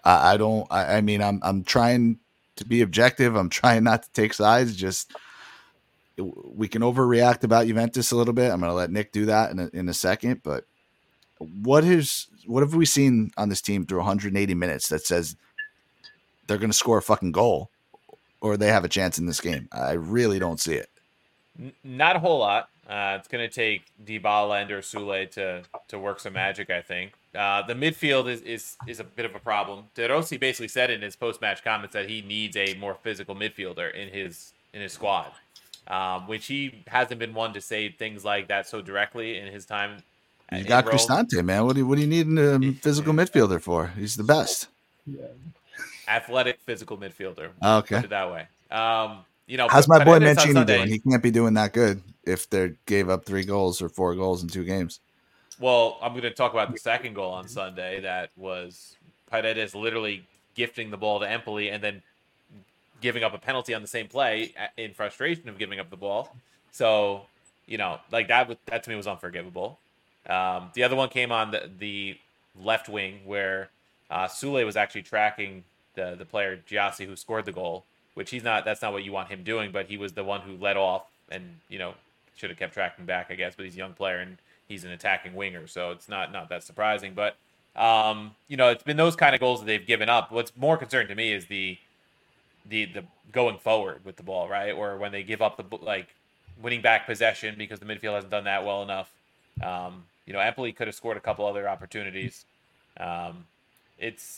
I'm trying to be objective. I'm trying not to take sides. Just we can overreact about Juventus a little bit. I'm going to let Nick do that in a second. But what have we seen on this team through 180 minutes that says they're going to score a fucking goal or they have a chance in this game? I really don't see it. Not a whole lot. It's going to take Dybala and Sule to work some magic, I think. The midfield is a bit of a problem. De Rossi basically said in his post-match comments that he needs a more physical midfielder in his squad, which he hasn't been one to say things like that so directly in his time. You got Cristante, man. What do you need a physical midfielder for? He's the best. Yeah. Athletic physical midfielder. Okay. Put it that way. How's my boy Mancini doing? He can't be doing that good if they gave up 3 goals or 4 goals in 2 games. Well, I'm going to talk about the second goal on Sunday. That was Paredes literally gifting the ball to Empoli and then giving up a penalty on the same play in frustration of giving up the ball. So, that to me was unforgivable. The other one came on the left wing where Sule was actually tracking the player Giassi who scored the goal, which that's not what you want him doing, but he was the one who led off and, should have kept tracking back, I guess, but he's a young player and he's an attacking winger, so it's not that surprising. But, it's been those kind of goals that they've given up. What's more concerning to me is the going forward with the ball, right? Or when they give up winning back possession because the midfield hasn't done that well enough. Empoli could have scored a couple other opportunities. It's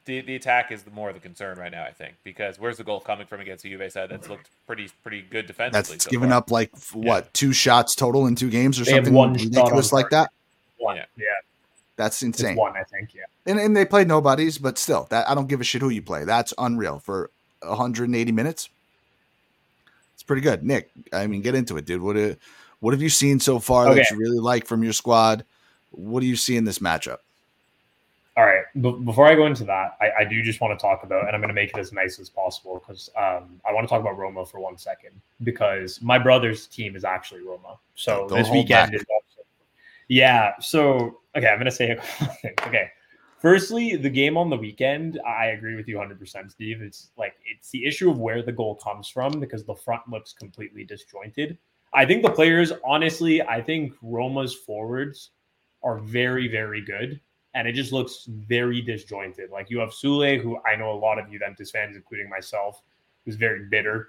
the attack is more of the concern right now, I think, because where's the goal coming from against the Juve side that's looked pretty good defensively? That's given up like what 2 shots total in 2 games or They something have 1 ridiculous like that. One. Yeah. That's insane. It's 1, I think. Yeah. And they played nobodies, but still, that I don't give a shit who you play. That's unreal for 180 minutes. It's pretty good. Nick, I mean, get into it, dude. What have you seen so far that you really like from your squad? What do you see in this matchup? All right. Before I go into that, I do just want to talk about, and I'm going to make it as nice as possible because I want to talk about Roma for 1 second because my brother's team is actually Roma. So this weekend is also, yeah. So, okay, I'm going to say a couple of things. Okay. Firstly, the game on the weekend, I agree with you 100%, Steve. It's the issue of where the goal comes from because the front looks completely disjointed. I think the players, honestly, I think Roma's forwards are very, very good. And it just looks very disjointed. Like you have Sule, who I know a lot of Juventus fans, including myself, who's very bitter,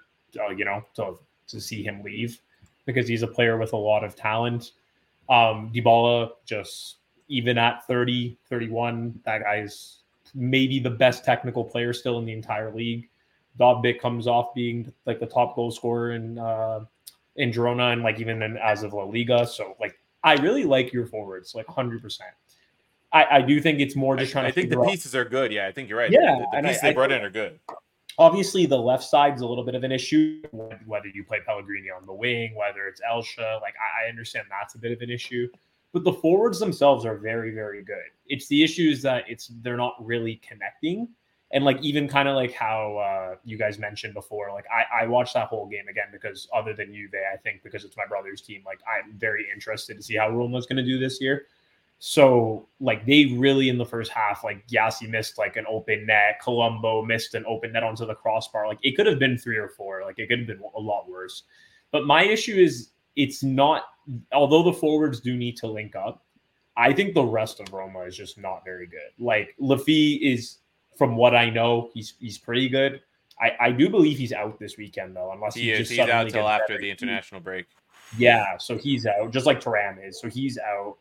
to see him leave because he's a player with a lot of talent. Dybala, just even at 30, 31, that guy's maybe the best technical player still in the entire league. Dovbyk comes off being like the top goal scorer in Girona and like even as of La Liga. So like I really like your forwards, like 100%. I do think it's more just trying to. I think the pieces are good. Yeah, I think you're right. Yeah, the pieces they brought in are good. Obviously, the left side's a little bit of an issue. Whether you play Pellegrini on the wing, whether it's Elsha, like I understand that's a bit of an issue. But the forwards themselves are very, very good. It's the issue is that they're not really connecting. And like even kind of like how you guys mentioned before, like I watched that whole game again because other than Juve, I think because it's my brother's team, like I'm very interested to see how Roma's going to do this year. So, like, they really, in the first half, like, Yassi missed, like, an open net. Colombo missed an open net onto the crossbar. Like, it could have been 3 or 4. Like, it could have been a lot worse. But my issue is it's not – although the forwards do need to link up, I think the rest of Roma is just not very good. Like, Lafy is, from what I know, he's pretty good. I do believe he's out this weekend, though, unless he's out until after the international break. Yeah, so he's out, just like Thuram is. So he's out.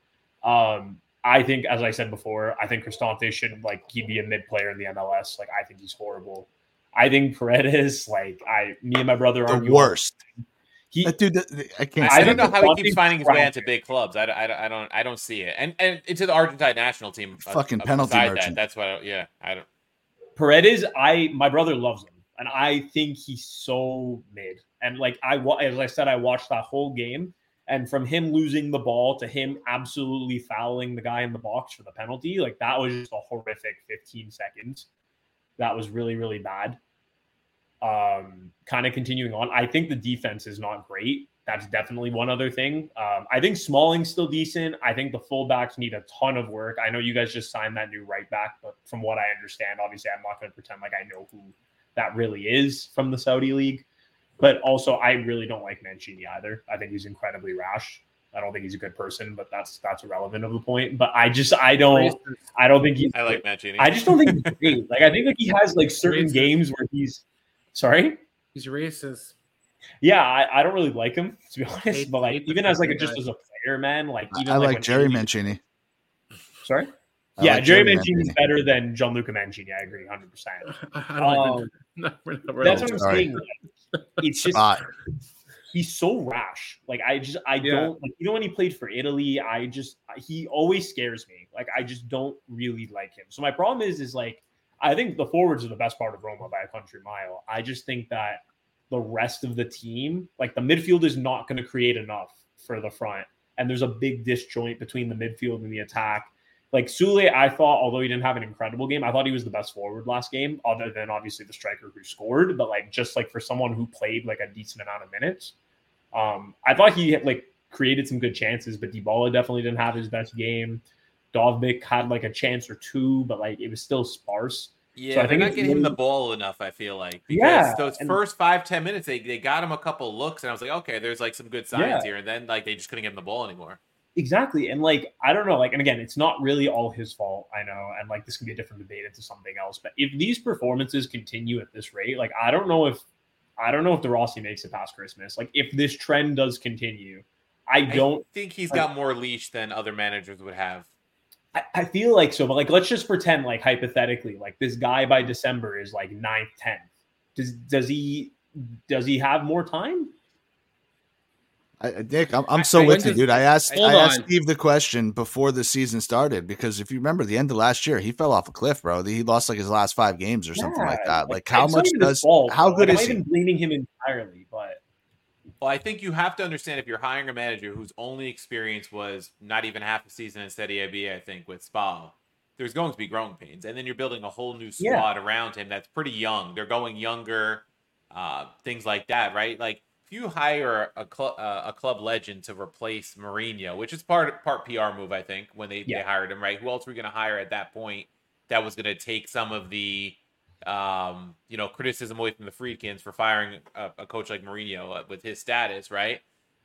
I think, as I said before, I think Cristante should he'd be a mid player in the MLS. Like, I think he's horrible. I think Paredes, me and my brother are the worst. That dude, I can't. I don't know how he keeps finding his way into big clubs. I don't see it. And into the Argentine national team. Fucking penalty merchant. That's what. I don't. Paredes, my brother loves him, and I think he's so mid. And as I said, I watched that whole game. And from him losing the ball to him absolutely fouling the guy in the box for the penalty, that was just a horrific 15 seconds. That was really, really bad. Kind of continuing on, I think the defense is not great. That's definitely one other thing. I think Smalling's still decent. I think the fullbacks need a ton of work. I know you guys just signed that new right back, but from what I understand, obviously I'm not going to pretend like I know who that really is from the Saudi league. But also, I really don't like Mancini either. I think he's incredibly rash. I don't think he's a good person, but that's irrelevant of the point. But I don't think he's. I like Mancini. I just don't think he's great. I think he has certain games where he's. Sorry, he's racist. Yeah, I don't really like him to be honest. But even as just as a player, man, even I like Jerry Mancini. Sorry. Yeah, Jerry Mancini is better than Gianluca Mancini. I agree, 100%. I don't that's what I'm saying. It's just he's so rash. I don't even when he played for Italy, he always scares me. I just don't really like him. So my problem is I think the forwards are the best part of Roma by a country mile. I just think that the rest of the team, the midfield is not going to create enough for the front. And there's a big disjoint between the midfield and the attack. Sule, I thought, although he didn't have an incredible game, I thought he was the best forward last game, other than obviously the striker who scored. But just for someone who played a decent amount of minutes, I thought he had created some good chances. But Dybala definitely didn't have his best game. Dovbyk had a chance or two, but it was still sparse. Yeah, so I think not getting him the ball enough. I feel because those first 5-10 minutes, they got him a couple looks, and I was like, okay, there's some good signs here, and then they just couldn't get him the ball anymore. Exactly. And I don't know, and again, it's not really all his fault, I know. And this can be a different debate into something else. But if these performances continue at this rate, I don't know if De Rossi makes it past Christmas. If this trend does continue, I don't think he's got more leash than other managers would have. I feel like so, but like let's just pretend like hypothetically, like this guy by December is like 9th, 10th. Does he have more time? Nick, I'm so with you, dude. I asked Steve the question before the season started because if you remember the end of last year, he fell off a cliff, bro. He lost like his last 5 games or something like that. Like how much does fault, how good is he? I'm not even blaming him entirely, but well, I think you have to understand if you're hiring a manager whose only experience was not even half a season in Serie B, I think, with Spal, there's going to be growing pains, and then you're building a whole new squad around him that's pretty young. They're going younger, things like that, right? Like. If you hire a club legend to replace Mourinho, which is part PR move, I think, when they hired him, right? Who else were we going to hire at that point that was going to take some of the, criticism away from the Friedkins for firing a coach like Mourinho with his status, right?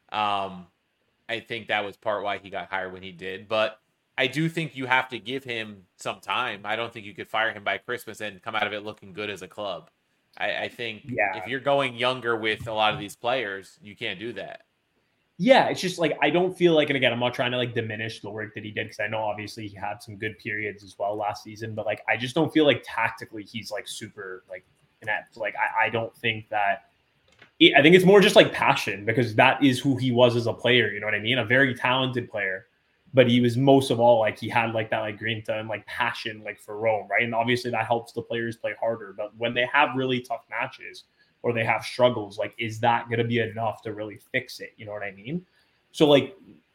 I think that was part why he got hired when he did. But I do think you have to give him some time. I don't think you could fire him by Christmas and come out of it looking good as a club. I think if you're going younger with a lot of these players, you can't do that. Yeah, it's just like I don't feel like, and again, I'm not trying to like diminish the work that he did because I know obviously he had some good periods as well last season, but like I just don't feel like tactically he's like super like inept. Like I don't think that. I think it's more just like passion because that is who he was as a player. You know what I mean? A very talented player. But he was most of all like he had like that like grinta and like passion like for Rome, right? And obviously that helps the players play harder. But when they have really tough matches or they have struggles, like is that going to be enough to really fix it? You know what I mean? So like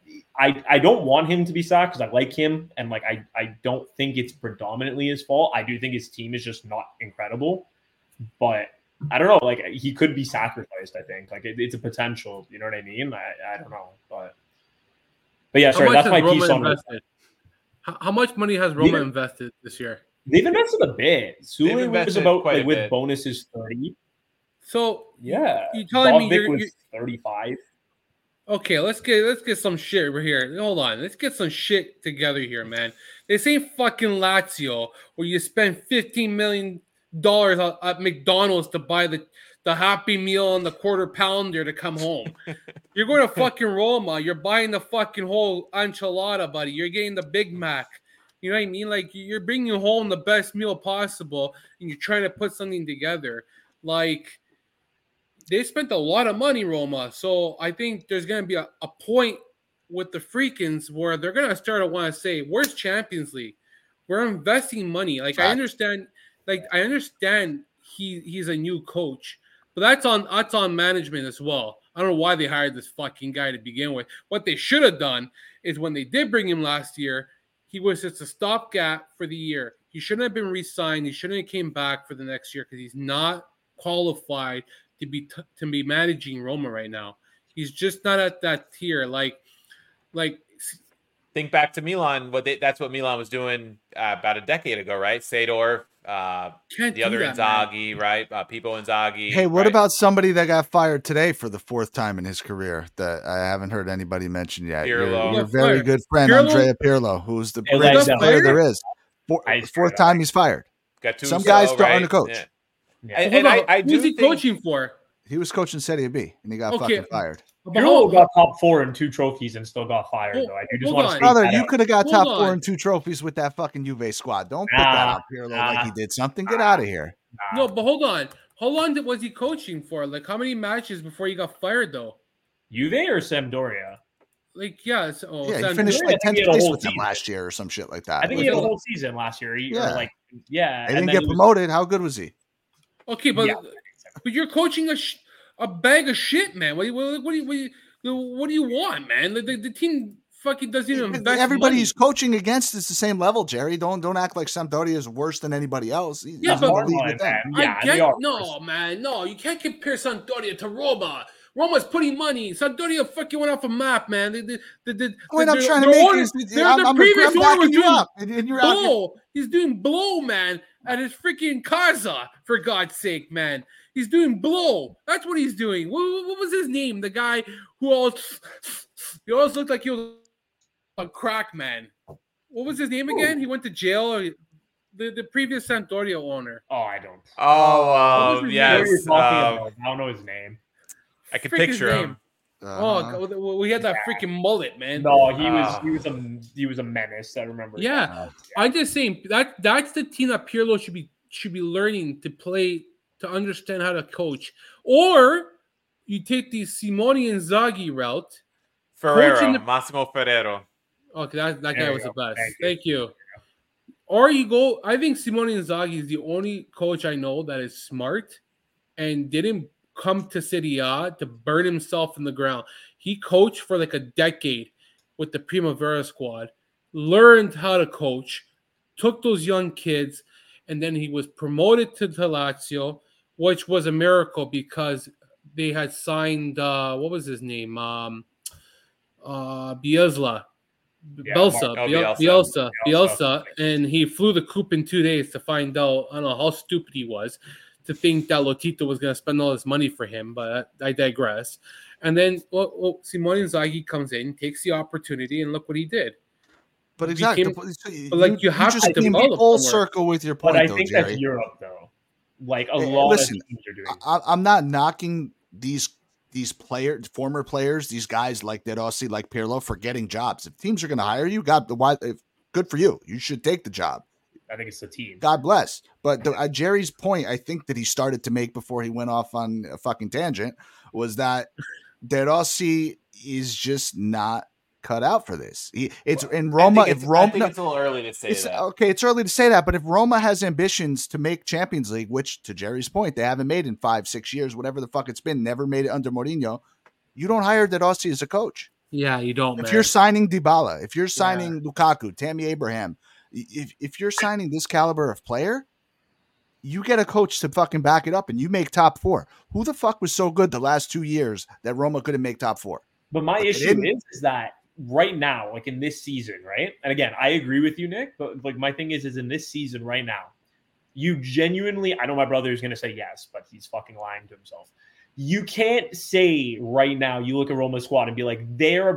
I don't want him to be sacked because I like him and like I don't think it's predominantly his fault. I do think his team is just not incredible, but I don't know. Like he could be sacrificed. I think like it's a potential. You know what I mean? I don't know, but. But yeah, sorry, that's my piece on how much money has Roma invested this year? They've invested a bit. Sule was about like with bonuses 30. So yeah, you telling me you're 35? Okay, let's get some shit right here. Hold on, let's get some shit together here, man. This ain't fucking Lazio where you spend $15 million at McDonald's to buy the Happy Meal and the quarter pounder to come home. You're going to fucking Roma. You're buying the fucking whole enchilada, buddy. You're getting the Big Mac. You know what I mean? Like, you're bringing home the best meal possible, and you're trying to put something together. Like, they spent a lot of money, Roma. So I think there's going to be a point with the Friedkins where they're going to start to want to say, where's Champions League? We're investing money. Like, I understand he's a new coach. But that's on management as well. I don't know why they hired this fucking guy to begin with. What they should have done is when they did bring him last year, he was just a stopgap for the year. He shouldn't have been re-signed. He shouldn't have came back for the next year because he's not qualified to be managing Roma right now. He's just not at that tier. Like think back to Milan. That's what Milan was doing about a decade ago, right? Seedorf. The other Inzaghi, right? Pippo Inzaghi. Hey, what about somebody that got fired today for the 4th time in his career that I haven't heard anybody mention yet? Your very good friend, Andrea Pirlo, who's the greatest player there is. 4th time he's fired. Some guy's starting to coach. Yeah. And who's he coaching for? He was coaching Serie B, and he got fucking fired. Pirlo got top 4 and 2 trophies and still got fired, though. I do just want to brother, you could have got top 4 and 2 trophies with that fucking Juve squad. Don't put that on Pirlo like he did something. Get out of here. No, but hold on. How long was he coaching for? Like, how many matches before he got fired, though? Juve or Sampdoria? Like, he finished like 10th place with them last year or some shit like that. I think he had a whole season last year. They didn't get promoted. How good was he? Okay, but you're coaching a bag of shit, man. What do you want, man? The team fucking doesn't even invest. Everybody he's coaching against is the same level, Jerry. Don't act like Sampdoria is worse than anybody else. Man. No, you can't compare Sampdoria to Roma. Roma's putting money. Sampdoria fucking went off a map, man. The point I'm trying to make is the previous owner was doing blow. He's doing blow, man, at his freaking casa, for God's sake, man. He's doing blow. That's what he's doing. What was his name? The guy who always looked like he was a crack man. What was his name again? He went to jail. The previous Sampdoria owner. Oh, I don't. Oh, yes. I don't know his name. I can picture him. Oh, we had that freaking mullet, man. No, he was a menace. I remember. Yeah, I'm just saying that's the team that Pirlo should be learning to play, to understand how to coach. Or you take the Simone Inzaghi route. Massimo Ferrero. Okay, that guy was the best. Thank you. Or you go. I think Simone Inzaghi is the only coach I know that is smart and didn't come to Serie A to burn himself in the ground. He coached for like a decade with the Primavera squad, learned how to coach, took those young kids, and then he was promoted to Lazio, which was a miracle because they had signed what was his name? Bielsa. Bielsa, and he flew the coop in 2 days to find out. I don't know how stupid he was to think that Lotito was going to spend all this money for him, but I digress. And then Simone Inzaghi comes in, takes the opportunity, and look what he did. But exactly, you have to develop full circle with your point. But I think that's Europe, though. Like a lot of teams are doing. I'm not knocking these players, former players, these guys like De Rossi, like Pirlo, for getting jobs. If teams are going to hire you, good for you. You should take the job. I think it's the team. God bless. But Jerry's point, I think that he started to make before he went off on a fucking tangent, was that De Rossi is just not cut out for this. In Roma. I think it's a little early to say that. Okay, it's early to say that, but if Roma has ambitions to make Champions League, which to Jerry's point, they haven't made in 5-6 years, whatever the fuck it's been, never made it under Mourinho, you don't hire De Rossi as a coach. Yeah, you don't. If you're signing Dybala, if you're signing Lukaku, Tammy Abraham, if you're signing this caliber of player, you get a coach to fucking back it up and you make top 4. Who the fuck was so good the last 2 years that Roma couldn't make top 4? But my issue is that right now, like in this season, right? And again, I agree with you, Nick, but like my thing is in this season right now, you genuinely, I know my brother is going to say yes, but he's fucking lying to himself. You can't say right now, you look at Roma's squad and be like, there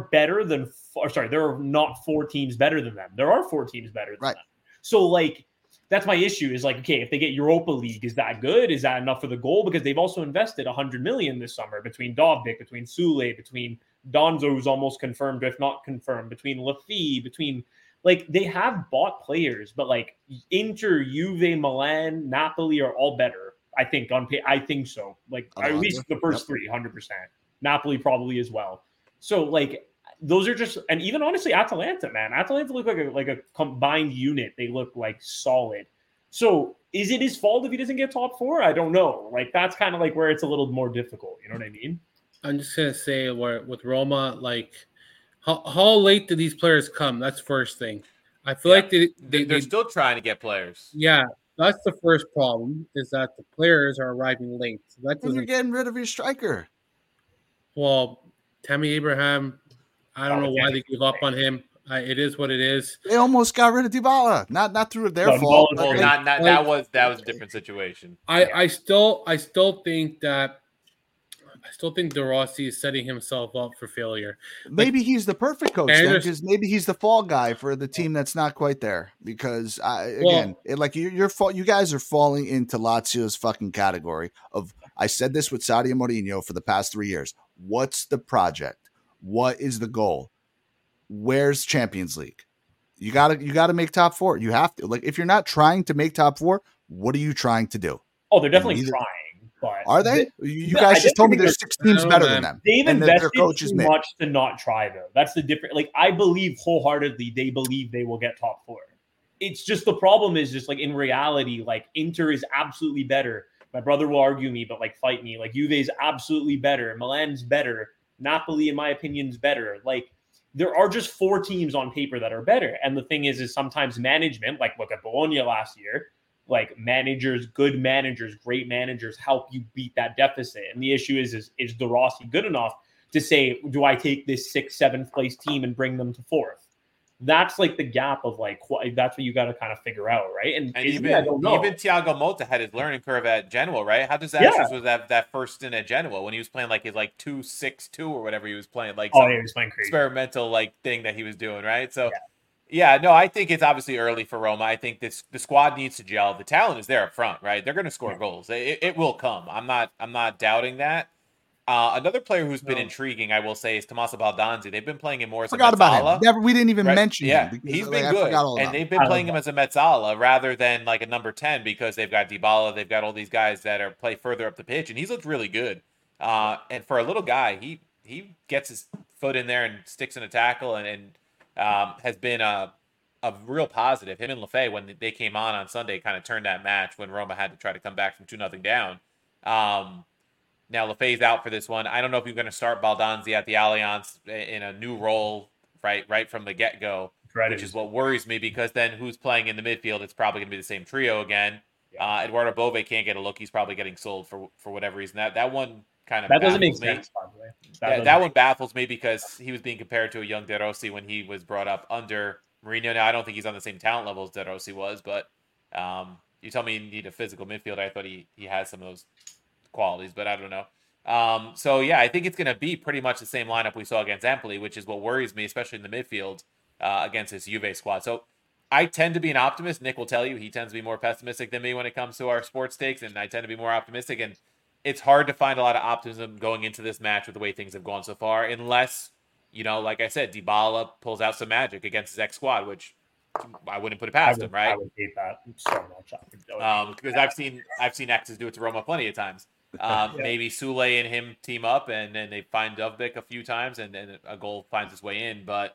are not 4 teams better than them. There are 4 teams better than them. So like, that's my issue is like, okay, if they get Europa League, is that good? Is that enough for the goal? Because they've also invested 100 million this summer between Dovbyk, between Sule, between Donzo, who's almost confirmed, if not confirmed, between Lafy, between like they have bought players, but like Inter, Juve, Milan, Napoli are all better. I think I think so. Like at least the first 3, 100%. Napoli probably as well. So like those are just, and even honestly, Atalanta, man, Atalanta look like a combined unit. They look like solid. So is it his fault if he doesn't get top 4? I don't know. Like that's kind of like where it's a little more difficult. You know what I mean? I'm just gonna say with Roma, like how late do these players come? That's first thing. I feel like they're still trying to get players. Yeah, that's the first problem, is that the players are arriving late. So that you're getting rid of your striker. Well, Tammy Abraham, I don't know why they gave up on him. It is what it is. They almost got rid of Dybala, not through their fault. Well, that was a different situation. I still think that. I still think De Rossi is setting himself up for failure. Maybe he's the perfect coach because maybe he's the fall guy for the team that's not quite there. Because you guys are falling into Lazio's fucking category of. I said this with Sadio Mourinho for the past 3 years. What's the project? What is the goal? Where's Champions League? You gotta make top 4. You have to. Like if you're not trying to make top 4, what are you trying to do? Oh, they're definitely trying. But are they? You guys just told me there's 6 teams better than them. They've invested too much to not try, though. That's the difference. Like, I believe wholeheartedly they believe they will get top 4. It's just the problem is just like in reality, like Inter is absolutely better. My brother will argue me, but like fight me. Like Juve is absolutely better. Milan's better. Napoli, in my opinion, is better. Like there are just 4 teams on paper that are better. And the thing is sometimes management, like look at Bologna last year. Like managers, good managers, great managers help you beat that deficit. And the issue is De Rossi good enough to say, do I take this 6th, 7th place team and bring them to 4th? That's like the gap of like, that's what you got to kind of figure out, right? And even Thiago Motta had his learning curve at Genoa, right? How disastrous was that first stint at Genoa when he was playing like his 2-6-2 or whatever he was playing, like he was playing crazy experimental like thing that he was doing, right? So. Yeah, no, I think it's obviously early for Roma. I think the squad needs to gel. The talent is there up front, right? They're going to score goals. It will come. I'm not doubting that. Another player who's been intriguing, I will say, is Tommaso Baldanzi. They've been playing him more as a Forgot about mezzala. him. We didn't even Right? mention Yeah, him. he's Because, been I good, forgot all about and they've him. been playing him as a mezzala rather than like a number 10 because they've got Dybala, they've got all these guys that are play further up the pitch, and he's looked really good. And for a little guy, he gets his foot in there and sticks in a tackle, and has been a real positive. Him and Lefebvre, when they came on Sunday, kind of turned that match when Roma had to try to come back from 2-0 down. Now Lefebvre's out for this one. I don't know if you're going to start Baldanzi at the Allianz in a new role right from the get-go, which is what worries me, because then who's playing in the midfield? It's probably going to be the same trio again. Yeah. Eduardo Bove can't get a look. He's probably getting sold for whatever reason. That one kind of doesn't make sense, by the way. That one baffles me because he was being compared to a young De Rossi when he was brought up under Mourinho. Now, I don't think he's on the same talent level as De Rossi was, but you tell me you need a physical midfielder. I thought he has some of those qualities, but I don't know. So yeah, I think it's going to be pretty much the same lineup we saw against Empoli, which is what worries me, especially in the midfield against this Juve squad. So I tend to be an optimist. Nick will tell you he tends to be more pessimistic than me when it comes to our sports takes, and I tend to be more optimistic. And it's hard to find a lot of optimism going into this match with the way things have gone so far, unless, like I said, Dybala pulls out some magic against his ex-squad, which I wouldn't put it past him, right? I would hate that so much. Because I've seen exes do it to Roma plenty of times. Maybe Sule and him team up, and then they find Dovbyk a few times, and then a goal finds its way in. But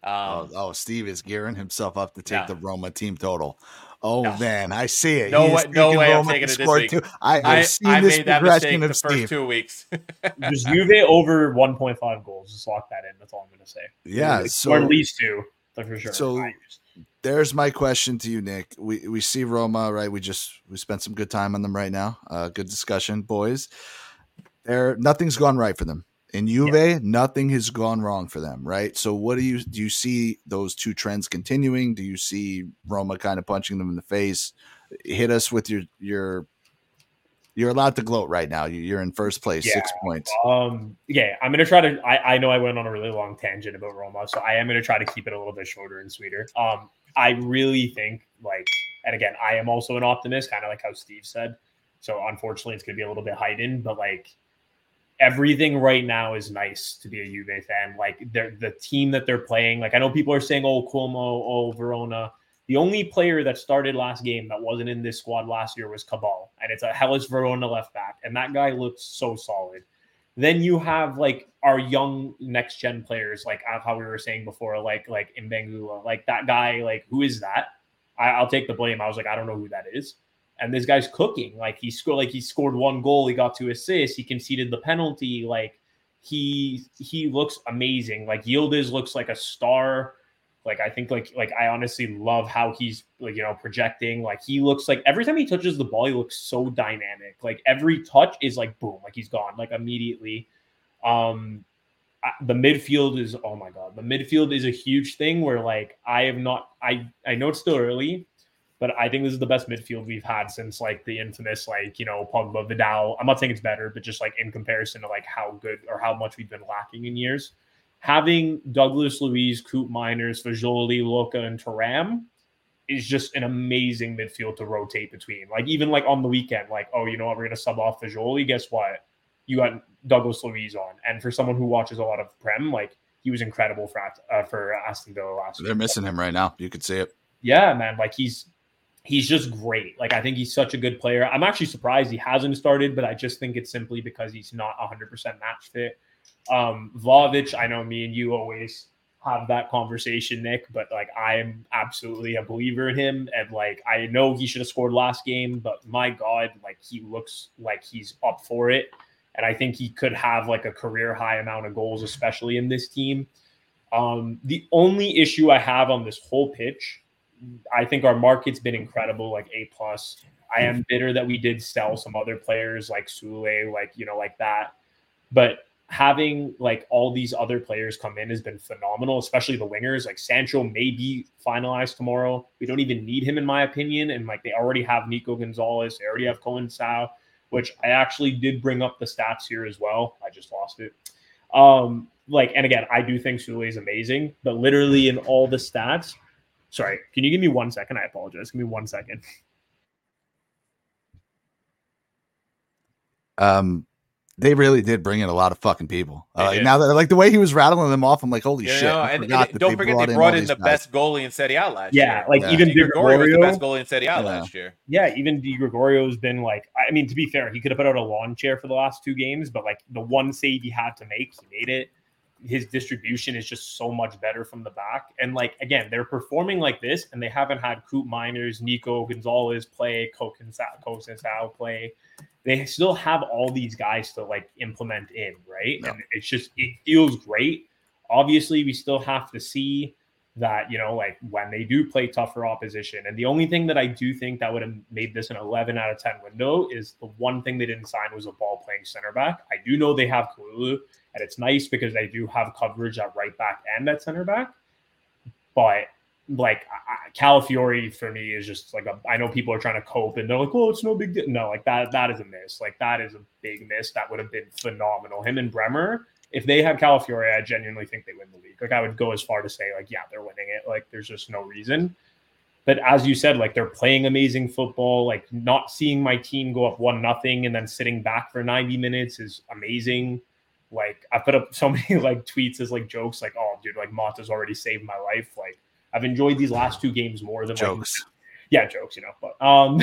Steve is gearing himself up to take the Roma team total. Man, I see it. No way I'm taking it this week. I've seen this progression of Steve. First 2 weeks. Just Juve over 1.5 goals. Just lock that in. That's all I'm going to say. Yeah, or at least 2, for sure. So there's my question to you, Nick. We see Roma, right? We spent some good time on them right now. Good discussion, boys. Nothing's gone right for them. In Juve, nothing has gone wrong for them, right? So what do you see those two trends continuing? Do you see Roma kind of punching them in the face? Hit us with you're allowed to gloat right now. You're in first place, 6 points. I'm going to try to, I know I went on a really long tangent about Roma, so I am going to try to keep it a little bit shorter and sweeter. I really think, and again, I am also an optimist, kind of like how Steve said. So unfortunately, it's going to be a little bit heightened, but everything right now is nice to be a Juve fan. The team that they're playing, I know people are saying, Cuomo, Verona. The only player that started last game that wasn't in this squad last year was Cabal, and it's a Hellas Verona left back, and that guy looks so solid. Then you have our young next gen players, how we were saying before, like Mbengula, that guy, who is that? I'll take the blame. I was I don't know who that is. And this guy's cooking. He scored 1 goal. He got 2 assists. He conceded the penalty. He looks amazing. Yildiz looks like a star. I think I honestly love how he's projecting. He looks every time he touches the ball, he looks so dynamic. Every touch is boom, he's gone immediately. The midfield is, oh my God, the midfield is a huge thing where I know it's still early, but I think this is the best midfield we've had since the infamous Pogba, Vidal. I'm not saying it's better, but just in comparison to how good or how much we've been lacking in years. Having Douglas Luiz, Coop Miners, Fajoli, Loca, and Thuram is just an amazing midfield to rotate between. Even on the weekend, you know what, we're going to sub off Fajoli. Guess what? You got Douglas Luiz on. And for someone who watches a lot of Prem, he was incredible for Aston Villa last year. They're missing him right now. You could see it. Yeah, man. He's just great. I think he's such a good player. I'm actually surprised he hasn't started, but I just think it's simply because he's not 100% match fit. Vlahovic, I know me and you always have that conversation, Nick, but I am absolutely a believer in him. And I know he should have scored last game, but my God, he looks like he's up for it. And I think he could have a career high amount of goals, especially in this team. The only issue I have on this whole pitch, I think our market's been incredible, A+. I am bitter that we did sell some other players like Sule, like that. But having all these other players come in has been phenomenal, especially the wingers. Sancho may be finalized tomorrow. We don't even need him, in my opinion. And they already have Nico Gonzalez. They already have Cohen Sao, which I actually did bring up the stats here as well. I just lost it. And again, I do think Sule is amazing, but literally in all the stats. Sorry, can you give me 1 second? I apologize. Give me 1 second. They really did bring in a lot of fucking people. They did. Now that like the way he was rattling them off, I'm like, holy shit! And don't forget they brought in the best goalie in Serie A last year. Like even Di Gregorio was the best goalie in Serie A last year. Yeah, even Di Gregorio's been like, I mean, to be fair, he could have put out a lawn chair for the last 2 games, but like the one save he had to make, he made it. His distribution is just so much better from the back. And like, again, they're performing like this and they haven't had Coop Miners, Nico Gonzalez play, Kosensau play. They still have all these guys to like implement in, right? Yeah. And it's just, it feels great. Obviously, we still have to see that, you know, like when they do play tougher opposition. And the only thing that I do think that would have made this an 11 out of 10 window is the one thing they didn't sign was a ball playing center back. I do know they have Kalulu, and it's nice because they do have coverage at right back and at center back. But like Calafiori for me is just like I know people are trying to cope and they're like, oh, it's no big deal. No, like that is a miss. Like that is a big miss. That would have been phenomenal. Him and Bremer, if they had Calafiori, I genuinely think they win the league. Like I would go as far to say like, yeah, they're winning it. Like there's just no reason. But as you said, like they're playing amazing football. Like not seeing my team go up 1-0 and then sitting back for 90 minutes is amazing. Like I put up so many like tweets as like jokes, like, oh dude, like Mata's already saved my life. Like I've enjoyed these last 2 games more than jokes. Jokes, you know, but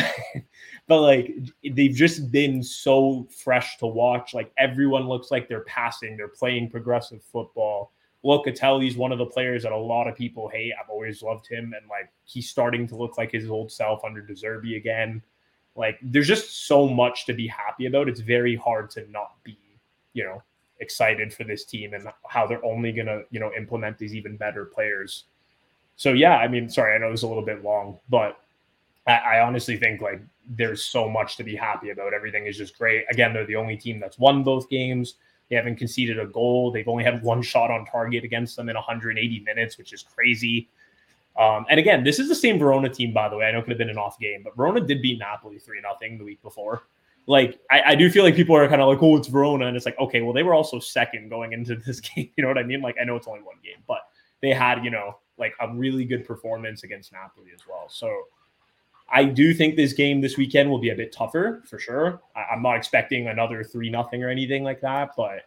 but like they've just been so fresh to watch. Like everyone looks like they're passing, they're playing progressive football. Locatelli's one of the players that a lot of people hate. I've always loved him, and like he's starting to look like his old self under De Zerbi again. Like there's just so much to be happy about. It's very hard to not be, you know, excited for this team and how they're only gonna, you know, implement these even better players. So yeah, I mean, sorry, I know this is a little bit long, but I honestly think like there's so much to be happy about. Everything is just great. Again, they're the only team that's won both games. They haven't conceded a goal. They've only had 1 shot on target against them in 180 minutes, which is crazy. And again, this is the same Verona team, by the way. I know it could have been an off game, but Verona did beat Napoli 3-0 the week before. Like, I do feel like people are kind of like, oh, it's Verona. And it's like, okay, well, they were also second going into this game. You know what I mean? Like, I know it's only 1 game, but they had, you know, like a really good performance against Napoli as well. So I do think this game this weekend will be a bit tougher for sure. I'm not expecting another 3-0 or anything like that, but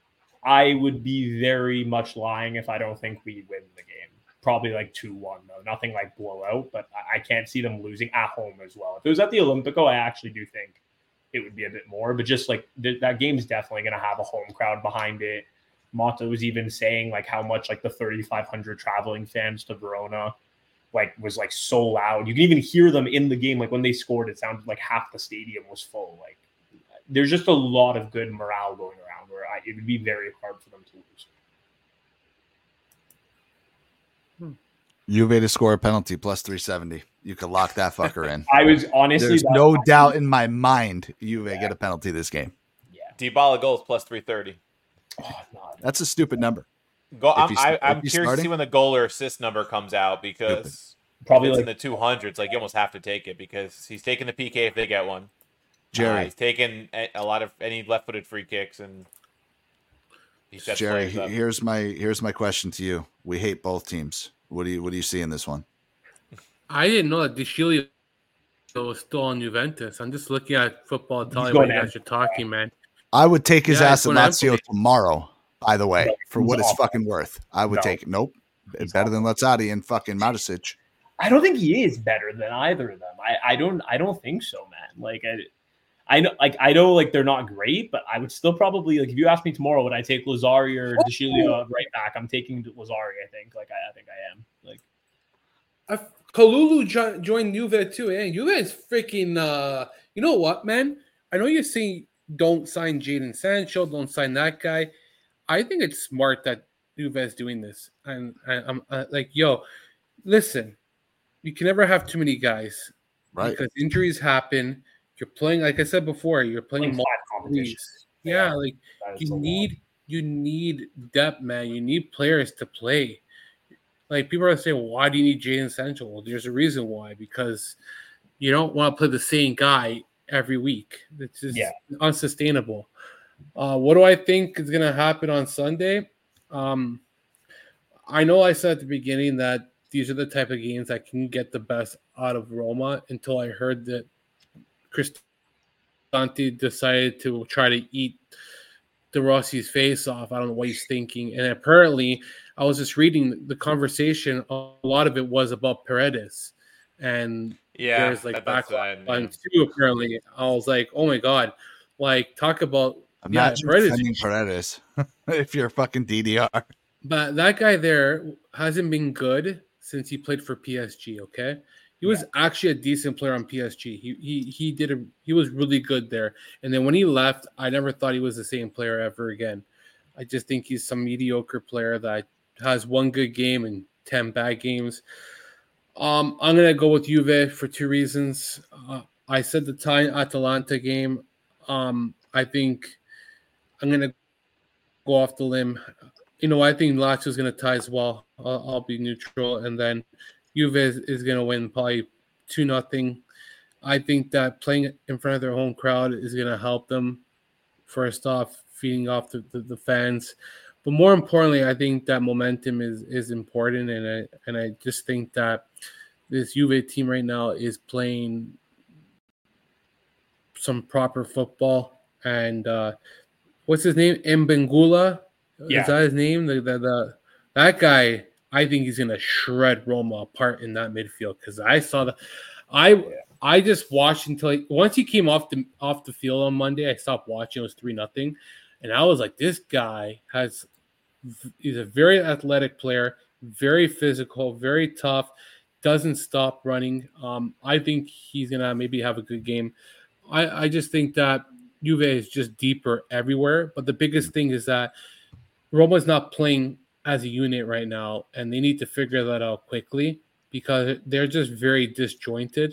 I would be very much lying if I don't think we win the game. Probably like 2-1 though. Nothing like blowout, but I can't see them losing at home as well. If it was at the Olympico, I actually do think it would be a bit more, but just like that game is definitely going to have a home crowd behind it. Mata was even saying like how much like the 3,500 traveling fans to Verona like was like so loud. You can even hear them in the game. Like when they scored, it sounded like half the stadium was full. Like there's just a lot of good morale going around where it would be very hard for them to lose. Juve to score a penalty plus 370. You could lock that fucker in. I was honestly, there's no doubt in my mind Juve get a penalty this game. Yeah, Dybala goals plus 330. Oh, that's a stupid number. I'm curious to see when the goal or assist number comes out because probably like in the 200s. Like you almost have to take it because he's taking the PK if they get one. Jerry, he's taking a lot of any left-footed free kicks and. Jerry, here's my question to you. We hate both teams. What do you see in this one? I didn't know that De Sciglio was still on Juventus. I'm just looking at football, telling you guys are talking, man. I would take his ass at Lazio tomorrow, by the way, for what it's fucking worth. I would take it. Nope. It's better than Lazzati and fucking Matisic. I don't think he is better than either of them. I don't think so, man. Like I know like they're not great, but I would still probably like if you ask me tomorrow, would I take Lazzari or De Sciglio right back? I'm taking Lazzari, I think. Like I think I am. Like Kalulu joined Juve too, and Juve is freaking you know what, man? I know you're saying don't sign Jadon Sancho, don't sign that guy. I think it's smart that Juve is doing this. And I'm like, yo, listen, you can never have too many guys. Right. Because injuries happen. You're playing, like I said before, you're playing multiple competitions. Yeah, like you need depth, man. You need players to play. Like people are saying, well, why do you need Jadon Sancho? Well, there's a reason why, because you don't want to play the same guy every week. It's just unsustainable. What do I think is going to happen on Sunday? I know I said at the beginning that these are the type of games that can get the best out of Roma until I heard that Dante decided to try to eat De Rossi's face off. I don't know what he's thinking. And apparently, I was just reading the conversation. A lot of it was about Paredes. And there's like backlash on too, apparently. I was like, oh my God. Like, talk about Paredes if you're fucking DDR. But that guy there hasn't been good since he played for PSG, okay? He was actually a decent player on PSG. He was really good there. And then when he left, I never thought he was the same player ever again. I just think he's some mediocre player that has one good game and 10 bad games. I'm gonna go with Juve for two reasons. I said the Atalanta game. I think I'm gonna go off the limb. I think Lazio's gonna tie as well. I'll be neutral, and then Juve is going to win probably 2-0. I think that playing in front of their home crowd is going to help them, first off, feeding off the fans. But more importantly, I think that momentum is important, and I just think that this Juve team right now is playing some proper football. And what's his name? Mbengula? Yeah. Is that his name? That guy... I think he's going to shred Roma apart in that midfield because I saw that. I just watched until once he came off the field on Monday, I stopped watching. It was 3-0, and I was like, this guy he's a very athletic player, very physical, very tough, doesn't stop running. I think he's going to maybe have a good game. I just think that Juve is just deeper everywhere, but the biggest thing is that Roma's not playing as a unit right now, and they need to figure that out quickly because they're just very disjointed,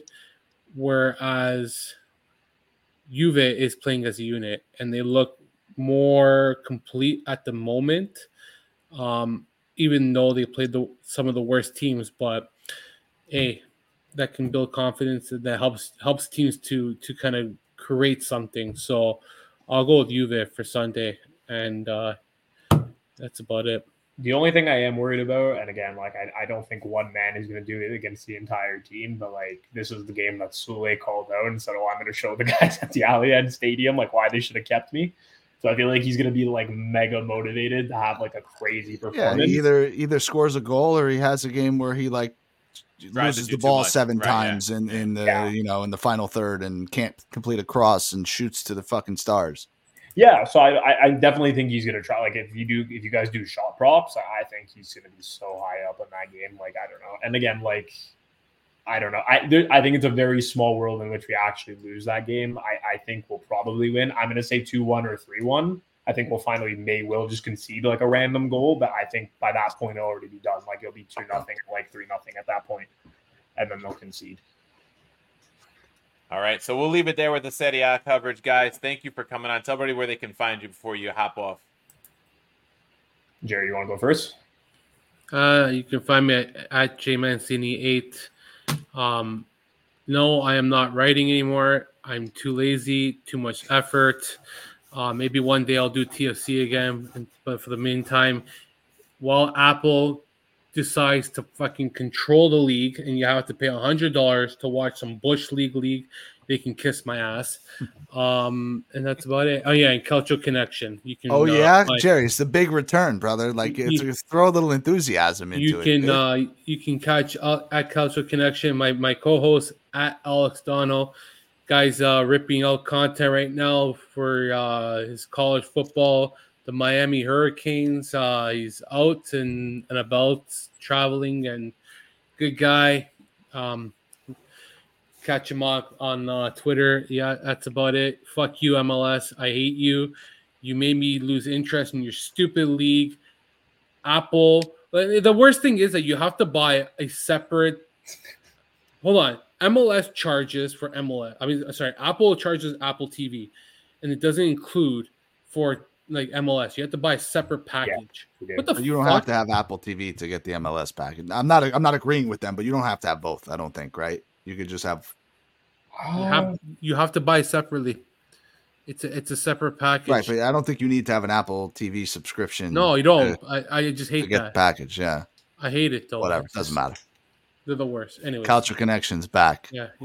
whereas Juve is playing as a unit and they look more complete at the moment, even though they played some of the worst teams. But hey, that can build confidence and that helps teams to kind of create something. So I'll go with Juve for Sunday, and that's about it. The only thing I am worried about, and again, like I don't think one man is going to do it against the entire team, but like this is the game that Sule called out and said, "Oh, I'm going to show the guys at the Allianz Stadium like why they should have kept me." So I feel like he's going to be like mega motivated to have like a crazy performance. Yeah, either scores a goal or he has a game where he like loses the ball 7 times in the in the final third and can't complete a cross and shoots to the fucking stars. Yeah, so I definitely think he's gonna try. Like if you guys do shot props, I think he's gonna be so high up in that game. Like I don't know. And again, like I don't know. I think it's a very small world in which we actually lose that game. I think we'll probably win. I'm gonna say 2-1 or 3-1. I think we'll finally will just concede like a random goal, but I think by that point it'll already be done. Like it'll be 2-0, like 3-0 at that point, and then they'll concede. All right, so we'll leave it there with the Serie A coverage, guys. Thank you for coming on. Tell everybody where they can find you before you hop off. Jerry, you want to go first? You can find me at jmancini8. No, I am not writing anymore. I'm too lazy, too much effort. Maybe one day I'll do TFC again, but for the meantime, while Apple decides to fucking control the league and you have to pay $100 to watch some Bush League, they can kiss my ass. And that's about it. Oh yeah, and Calcio Connection. You can. Jerry, it's the big return, brother. Like throw a little enthusiasm into it. You can catch at Calcio Connection my co-host at Alex Dono. Guy's ripping out content right now for his college football. The Miami Hurricanes. He's out and about traveling, and good guy. Catch him on Twitter. Yeah, that's about it. Fuck you, MLS. I hate you. You made me lose interest in your stupid league. Apple. The worst thing is that you have to buy a separate. Hold on. MLS charges for MLS. Apple charges Apple TV, and it doesn't include for like MLS. You have to buy a separate package. Yeah, you don't have to have Apple TV to get the MLS package. I'm not agreeing with them, but you don't have to have both. I don't think, right? You could just have. You have to buy separately. It's a separate package, right? But I don't think you need to have an Apple TV subscription. No, you don't. I just hate to get the package. Yeah, I hate it though. Whatever, doesn't matter. They're the worst. Anyway, Calcio Connection's back. Yeah.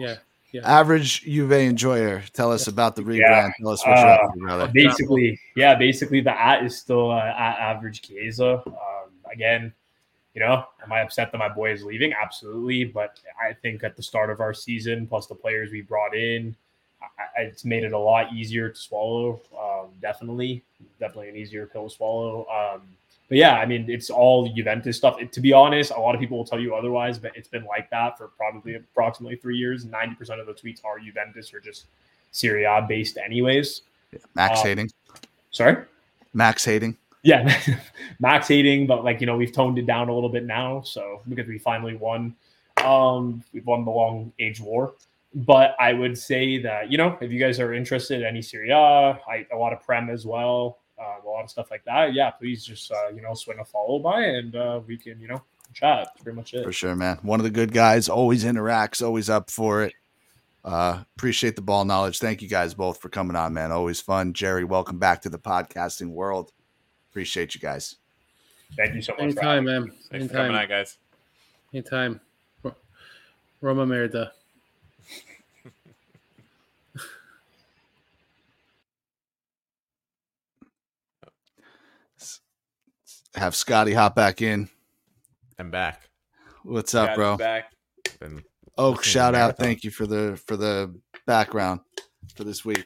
Yeah. Average Juve enjoyer. Tell us about the rebrand. Yeah. Tell us what you're up to, brother. Basically, the at is still at Average Chiesa. Again, am I upset that my boy is leaving? Absolutely. But I think at the start of our season, plus the players we brought in, it's made it a lot easier to swallow. Definitely an easier pill to swallow. But yeah, I mean, it's all Juventus stuff. To be honest, a lot of people will tell you otherwise, but it's been like that for probably approximately 3 years. 90% of the tweets are Juventus or just Serie A based anyways. Max hating. Sorry? Max hating. Yeah, Max hating, but we've toned it down a little bit now. So because we finally won, we've won the long age war. But I would say that, if you guys are interested in any Serie A, a lot of Prem as well, a lot of stuff like that. Yeah, please just, swing a follow by and we can, chat. That's pretty much it. For sure, man. One of the good guys, always interacts, always up for it. Appreciate the ball knowledge. Thank you guys both for coming on, man. Always fun. Jerry, welcome back to the podcasting world. Appreciate you guys. Thank you so much. Anytime, man. Thanks for coming on, guys. Anytime. Roma Merda. Have Scotty hop back in. I'm back. What's up, bro? Back. Oak, shout out. Thank you for the background for this week.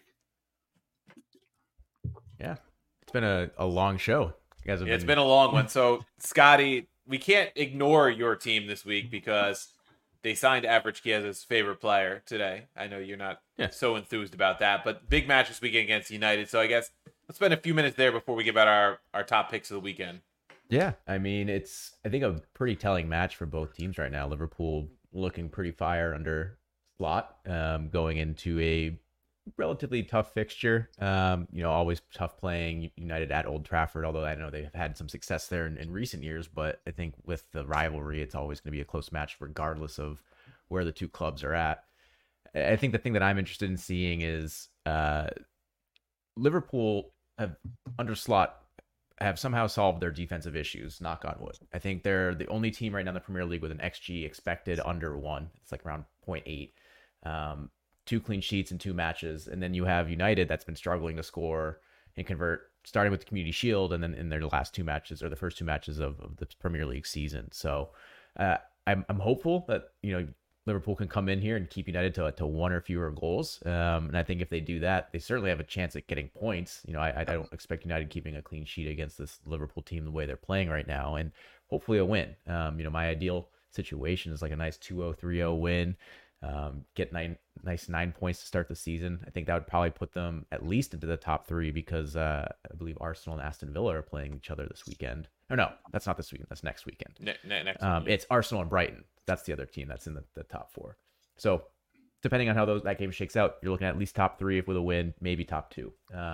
Yeah, it's been a long show. You guys have It's been a long one. So, Scotty, we can't ignore your team this week because they signed Average Chiesa's favorite player today. I know you're not so enthused about that, but big match this weekend against United. So I guess let's spend a few minutes there before we give out our top picks of the weekend. Yeah, I mean, it's, I think, a pretty telling match for both teams right now. Liverpool looking pretty fire under Slot, going into a relatively tough fixture. Always tough playing United at Old Trafford, although I know they've had some success there in recent years. But I think with the rivalry, it's always going to be a close match regardless of where the two clubs are at. I think the thing that I'm interested in seeing is Liverpool have, under Slot, have somehow solved their defensive issues, knock on wood. I think they're the only team right now in the Premier League with an XG expected under 1. It's like around 0.8. 2 clean sheets in 2 matches. And then you have United that's been struggling to score and convert, starting with the Community Shield and then in their last 2 matches, or the first 2 matches of the Premier League season. So I'm hopeful that, Liverpool can come in here and keep United to 1 or fewer goals. And I think if they do that, they certainly have a chance at getting points. I don't expect United keeping a clean sheet against this Liverpool team the way they're playing right now, and hopefully a win. My ideal situation is like a nice 2-0, 3-0 win. Get nice 9 points to start the season. I think that would probably put them at least into the top 3 because I believe Arsenal and Aston Villa are playing each other this weekend. Or no, that's not this weekend. That's next weekend. Next it's Arsenal and Brighton. That's the other team that's in the top 4. So depending on how that game shakes out, you're looking at least top 3 with a win, maybe top 2.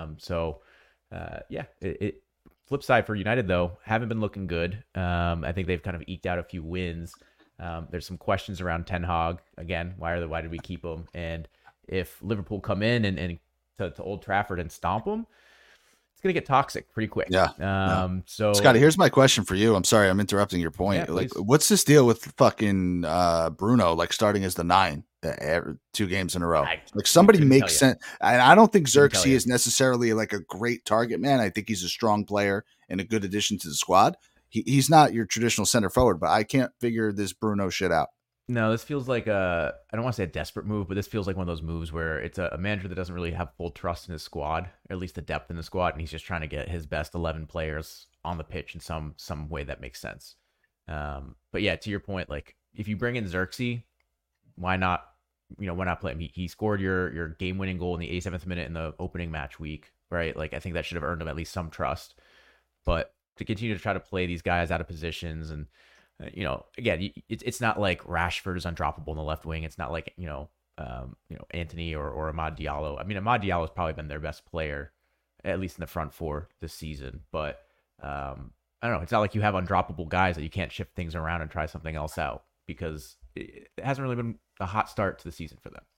Flip side for United, though, haven't been looking good. I think they've kind of eked out a few wins. There's some questions around Ten Hag. Again, why did we keep him? And if Liverpool come in and to Old Trafford and stomp them, it's going to get toxic pretty quick. Yeah. So, Scotty, here's my question for you. I'm sorry, I'm interrupting your point. Yeah, what's this deal with fucking Bruno, starting as the 9 2 games in a row? Somebody makes sense. And I don't think Xerxes is necessarily a great target man. I think he's a strong player and a good addition to the squad. He's not your traditional center forward, but I can't figure this Bruno shit out. No, this feels like I don't want to say a desperate move, but this feels like one of those moves where it's a manager that doesn't really have full trust in his squad, or at least the depth in the squad, and he's just trying to get his best 11 players on the pitch in some way that makes sense. But yeah, to your point, if you bring in Xerxes, why not play him? He scored your game-winning goal in the 87th minute in the opening match week, right? I think that should have earned him at least some trust. But to continue to try to play these guys out of positions and again, it's not like Rashford is undroppable in the left wing. It's not like Antony or Amad Diallo. I mean, Amad Diallo has probably been their best player, at least in the front 4 this season. But I don't know. It's not like you have undroppable guys that you can't shift things around and try something else out, because it hasn't really been a hot start to the season for them.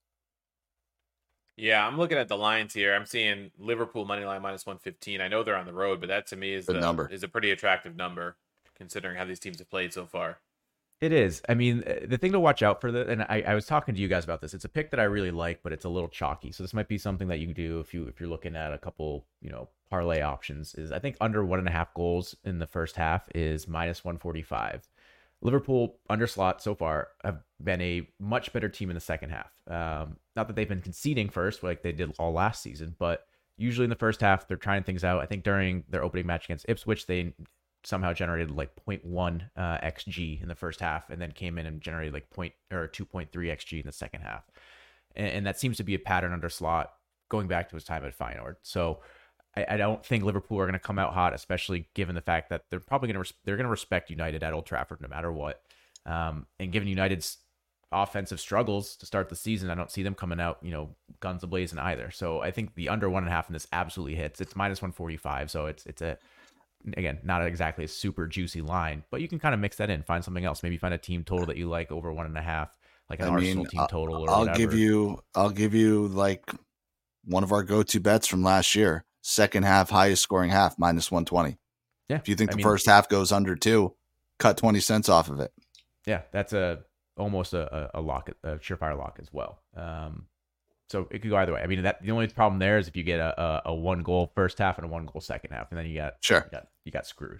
Yeah, I'm looking at the lines here. I'm seeing Liverpool money line -115. I know they're on the road, but that to me is a pretty attractive number considering how these teams have played so far. It is. I mean, the thing to watch out for and I was talking to you guys about this. It's a pick that I really like, but it's a little chalky. So this might be something that you can do if you're looking at a couple, parlay options. Is I think under 1.5 goals in the first half is -145. Liverpool under slot so far have been a much better team in the second half. Not that they've been conceding first like they did all last season, but usually in the first half they're trying things out. I think during their opening match against Ipswich, they somehow generated like 0.1 xg in the first half, and then came in and generated like 2.3 xg in the second half, and that seems to be a pattern under slot going back to his time at Feyenoord. So I don't think Liverpool are going to come out hot, especially given the fact that they're probably going to respect United at Old Trafford no matter what, and given United's offensive struggles to start the season, I don't see them coming out guns ablazing either. So I think the under 1.5 in this absolutely hits. It's -145, so it's a, again, not exactly a super juicy line, but you can kind of mix that in, find something else. Maybe find a team total that you like over 1.5, like an Arsenal team total. Or I'll whatever. give you like one of our go-to bets from last year. Second half, highest scoring half, -120. Yeah. If you think the first half goes under 2, cut 20 cents off of it. Yeah, that's almost a lock, a surefire lock as well. So it could go either way. I mean, the only problem there is if you get a 1-goal first half and a 1-goal second half, and then you got screwed.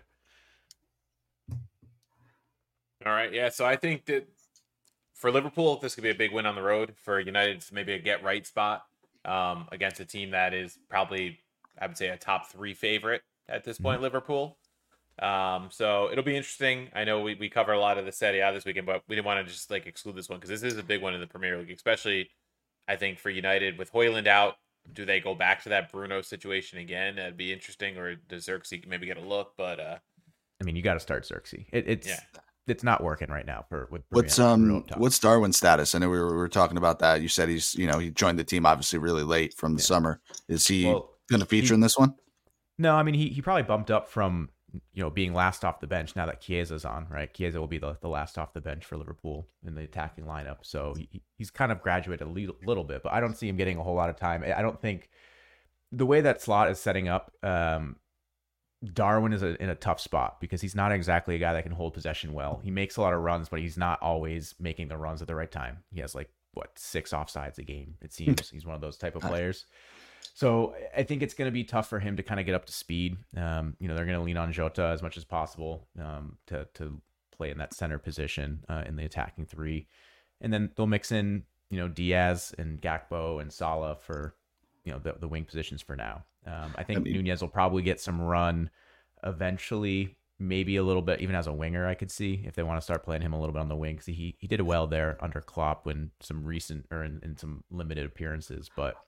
All right, yeah. So I think that for Liverpool, this could be a big win on the road. For United, it's maybe a get right spot against a team that is probably, I would say, a top 3 favorite at this point. Liverpool. So it'll be interesting. I know we cover a lot of the Serie A this weekend, but we didn't want to just like exclude this one because this is a big one in the Premier League, especially. I think for United with Højlund out, do they go back to that Bruno situation again? That'd be interesting. Or does Xerxes maybe get a look? But I mean, you got to start Xerxes. It's not working right now with what's Darwin's status? I know we were talking about that. You said he's he joined the team obviously really late from the summer. Is he going to feature in this one? No, I mean he probably bumped up from being last off the bench now that Chiesa's on, right? Chiesa will be the last off the bench for Liverpool in the attacking lineup. So he's kind of graduated a little bit, but I don't see him getting a whole lot of time. I don't think the way that slot is setting up, Darwin is in a tough spot because he's not exactly a guy that can hold possession well. He makes a lot of runs, but he's not always making the runs at the right time. He has 6 offsides a game, it seems. He's one of those type of players. So I think it's going to be tough for him to kind of get up to speed. They're going to lean on Jota as much as possible to play in that center position in the attacking 3. And then they'll mix in, Diaz and Gakpo and Salah for, the wing positions for now. I think Nunez will probably get some run eventually, maybe a little bit, even as a winger, I could see if they want to start playing him a little bit on the wing. Because he did well there under Klopp when some recent or in some limited appearances. But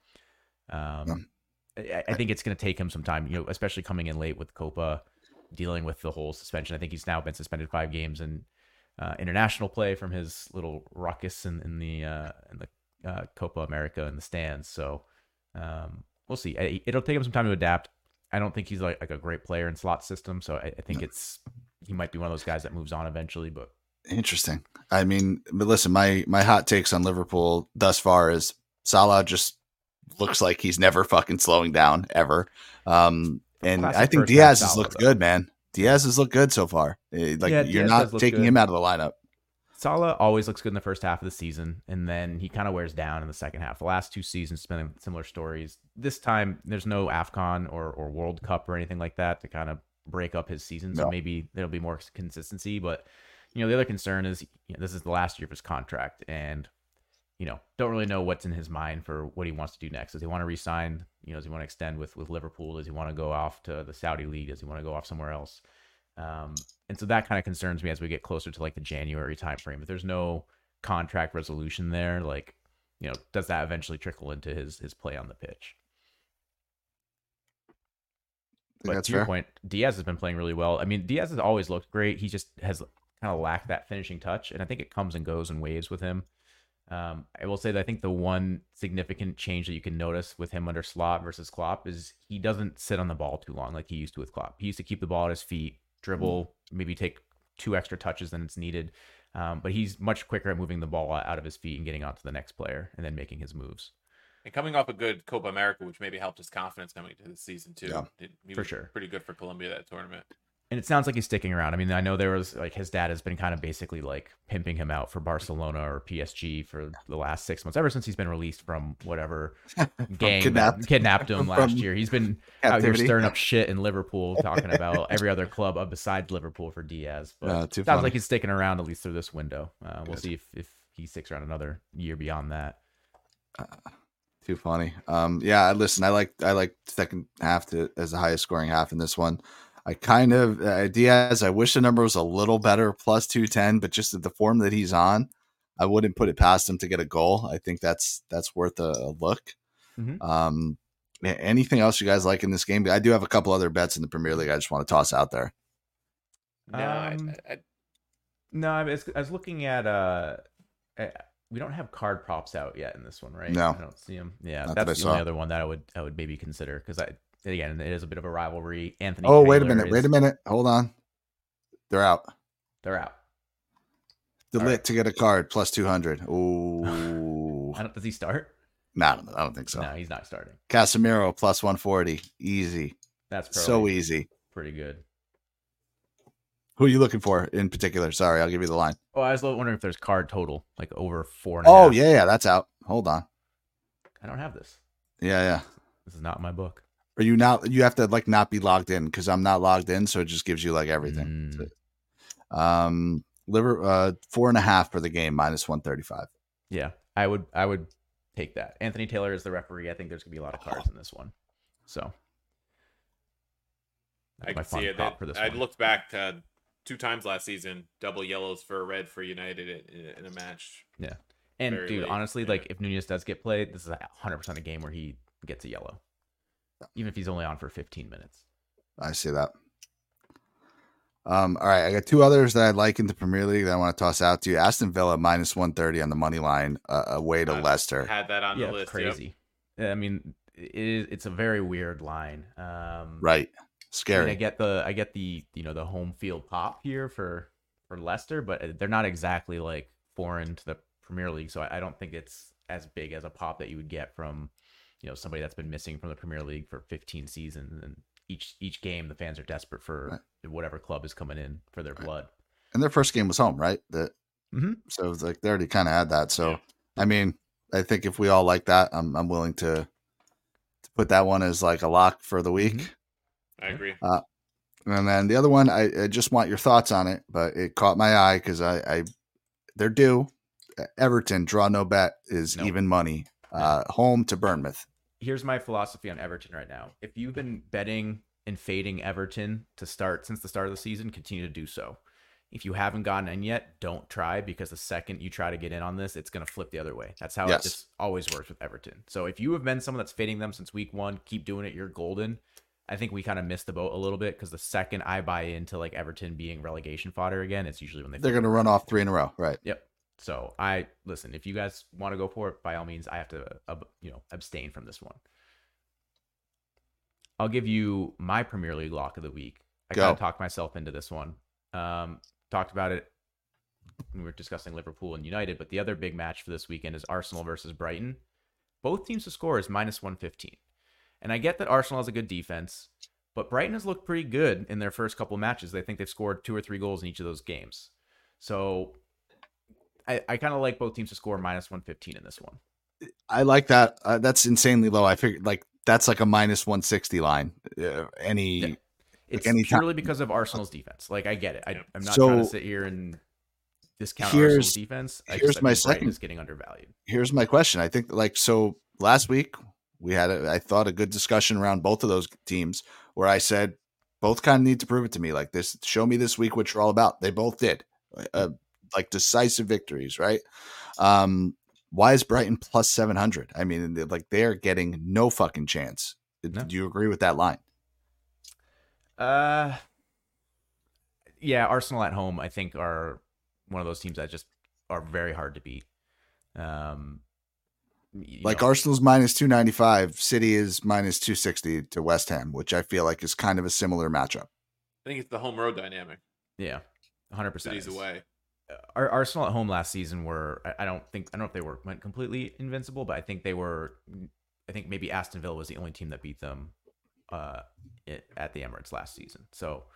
I think it's going to take him some time, especially coming in late with Copa, dealing with the whole suspension. I think he's now been suspended 5 games in international play from his little ruckus in the Copa America in the stands. So we'll see. It'll take him some time to adapt. I don't think he's like a great player in slot system. So I think he might be one of those guys that moves on eventually. But interesting. I mean, but listen, my hot takes on Liverpool thus far is Salah just looks like he's never fucking slowing down ever. And I think Diaz has looked good, man. Diaz has looked good so far. You're not taking him out of the lineup. Salah always looks good in the first half of the season, and then he kind of wears down in the second half. The last 2 seasons been similar stories. This time, there's no AFCON or World Cup or anything like that to kind of break up his season. So maybe there'll be more consistency. But the other concern is this is the last year of his contract, and don't really know what's in his mind for what he wants to do next. Does he want to re-sign? Does he want to extend with Liverpool? Does he want to go off to the Saudi League? Does he want to go off somewhere else? And so that kind of concerns me as we get closer to the January timeframe. If there's no contract resolution there, does that eventually trickle into his play on the pitch? But to your point, Diaz has been playing really well. I mean, Diaz has always looked great. He just has kind of lacked that finishing touch, and I think it comes and goes in waves with him. I will say that I think the one significant change that you can notice with him under Slot versus Klopp is he doesn't sit on the ball too long like he used to with Klopp. He used to keep the ball at his feet, dribble, maybe take 2 extra touches than it's needed. But he's much quicker at moving the ball out of his feet and getting onto the next player and then making his moves. And coming off a good Copa America, which maybe helped his confidence coming into the season too. For sure. Pretty good for Colombia, that tournament. And it sounds like he's sticking around. I mean, I know there was like his dad has been kind of basically like pimping him out for Barcelona or PSG for the last 6 months, ever since he's been released from whatever gang kidnapped him last year. He's been out here stirring up shit in Liverpool, talking about every other club besides Liverpool for Diaz. But it sounds like he's sticking around at least through this window. We'll see if he sticks around another year beyond that. Too funny. Yeah, listen, I like second half as the highest scoring half in this one. I kind of Diaz. I wish the number was a little better, plus 210, but just at the form that he's on, I wouldn't put it past him to get a goal. I think that's worth a look. Mm-hmm. Anything else you guys like in this game? I do have a couple other bets in the Premier League. I just want to toss out there. No, I was looking at we don't have card props out yet in this one, right? No, I don't see them. Yeah, that's the only other one that I would maybe consider because again, it is a bit of a rivalry. Anthony. Oh, wait a minute. Hold on. They're out. DeLitt to get a card plus 200. Ooh. Does he start? No, I don't think so. No, he's not starting. Casemiro plus 140. Easy. That's so easy. Pretty good. Who are you looking for in particular? Sorry, I'll give you the line. Oh, I was wondering if there's card total, like over 4.5. Oh, yeah, that's out. Hold on. I don't have this. Yeah. This is not in my book. Or you have to like not be logged in because I'm not logged in, so it just gives you like everything. 4.5 for the game, minus 135. Yeah, I would take that. Anthony Taylor is the referee. I think there's gonna be a lot of cards in this one, so I can see it. I looked back to 2 times last season, double yellows for a red for United in a match. Yeah, and dude, honestly, like if Nunez does get played, this is 100% a game where he gets a yellow. Even if he's only on for 15 minutes. I see that. All right. I got 2 others that I like in the Premier League that I want to toss out to you. Aston Villa minus 130 on the money line away to Leicester. Had that on the list. It's crazy. Yep. I mean, it's a very weird line. Right. Scary. I mean, I get the the home field pop here for Leicester, but they're not exactly like foreign to the Premier League, so I don't think it's as big as a pop that you would get from somebody that's been missing from the Premier League for 15 seasons, and each game the fans are desperate for whatever club is coming in for their blood. And their first game was home, right? Mm-hmm. So it's like they already kind of had that. So I mean, I think if we all like that, I'm willing to put that one as like a lock for the week. Mm-hmm. I agree. And then the other one, I just want your thoughts on it, but it caught my eye because they're due. Everton draw no bet is even money. Home to Bournemouth. Here's my philosophy on Everton right now. If you've been betting and fading Everton since the start of the season, continue to do so. If you haven't gotten in yet, don't try, because the second you try to get in on this, it's going to flip the other way. That's how it just always works with Everton. So if you have been someone that's fading them since week 1, keep doing it. You're golden. I think we kind of missed the boat a little bit because the second I buy into like Everton being relegation fodder again, it's usually when they're going to run off 3 in a row. Right. Yep. So listen, if you guys want to go for it, by all means, I have to, abstain from this one. I'll give you my Premier League lock of the week. I kind of talked myself into this one. Talked about it when we were discussing Liverpool and United, but the other big match for this weekend is Arsenal versus Brighton. Both teams to score is minus 115. And I get that Arsenal has a good defense, but Brighton has looked pretty good in their first couple of matches. They think they've scored 2 or 3 goals in each of those games. So I kind of like both teams to score minus 115 in this one. I like that. That's insanely low. I figured like that's like a minus 160 line. It's purely because of Arsenal's defense. Like I get it. I'm not trying to sit here and discount Arsenal's defense. Here's my second. Is getting undervalued. Here's my question. I think last week we had I thought a good discussion around both of those teams where I said both kind of need to prove it to me. Like this, show me this week what you're all about. They both did. Like decisive victories, right? Why is Brighton plus 700? I mean, they're getting no fucking chance. No. Do you agree with that line? Yeah, Arsenal at home, I think, are one of those teams that just are very hard to beat. Arsenal's minus 295, City is minus 260 to West Ham, which I feel like is kind of a similar matchup. I think it's the home road dynamic. Yeah, 100%. City's away. Our Arsenal at home last season were, I don't know if they went completely invincible, but I think maybe Aston Villa was the only team that beat them at the Emirates last season. So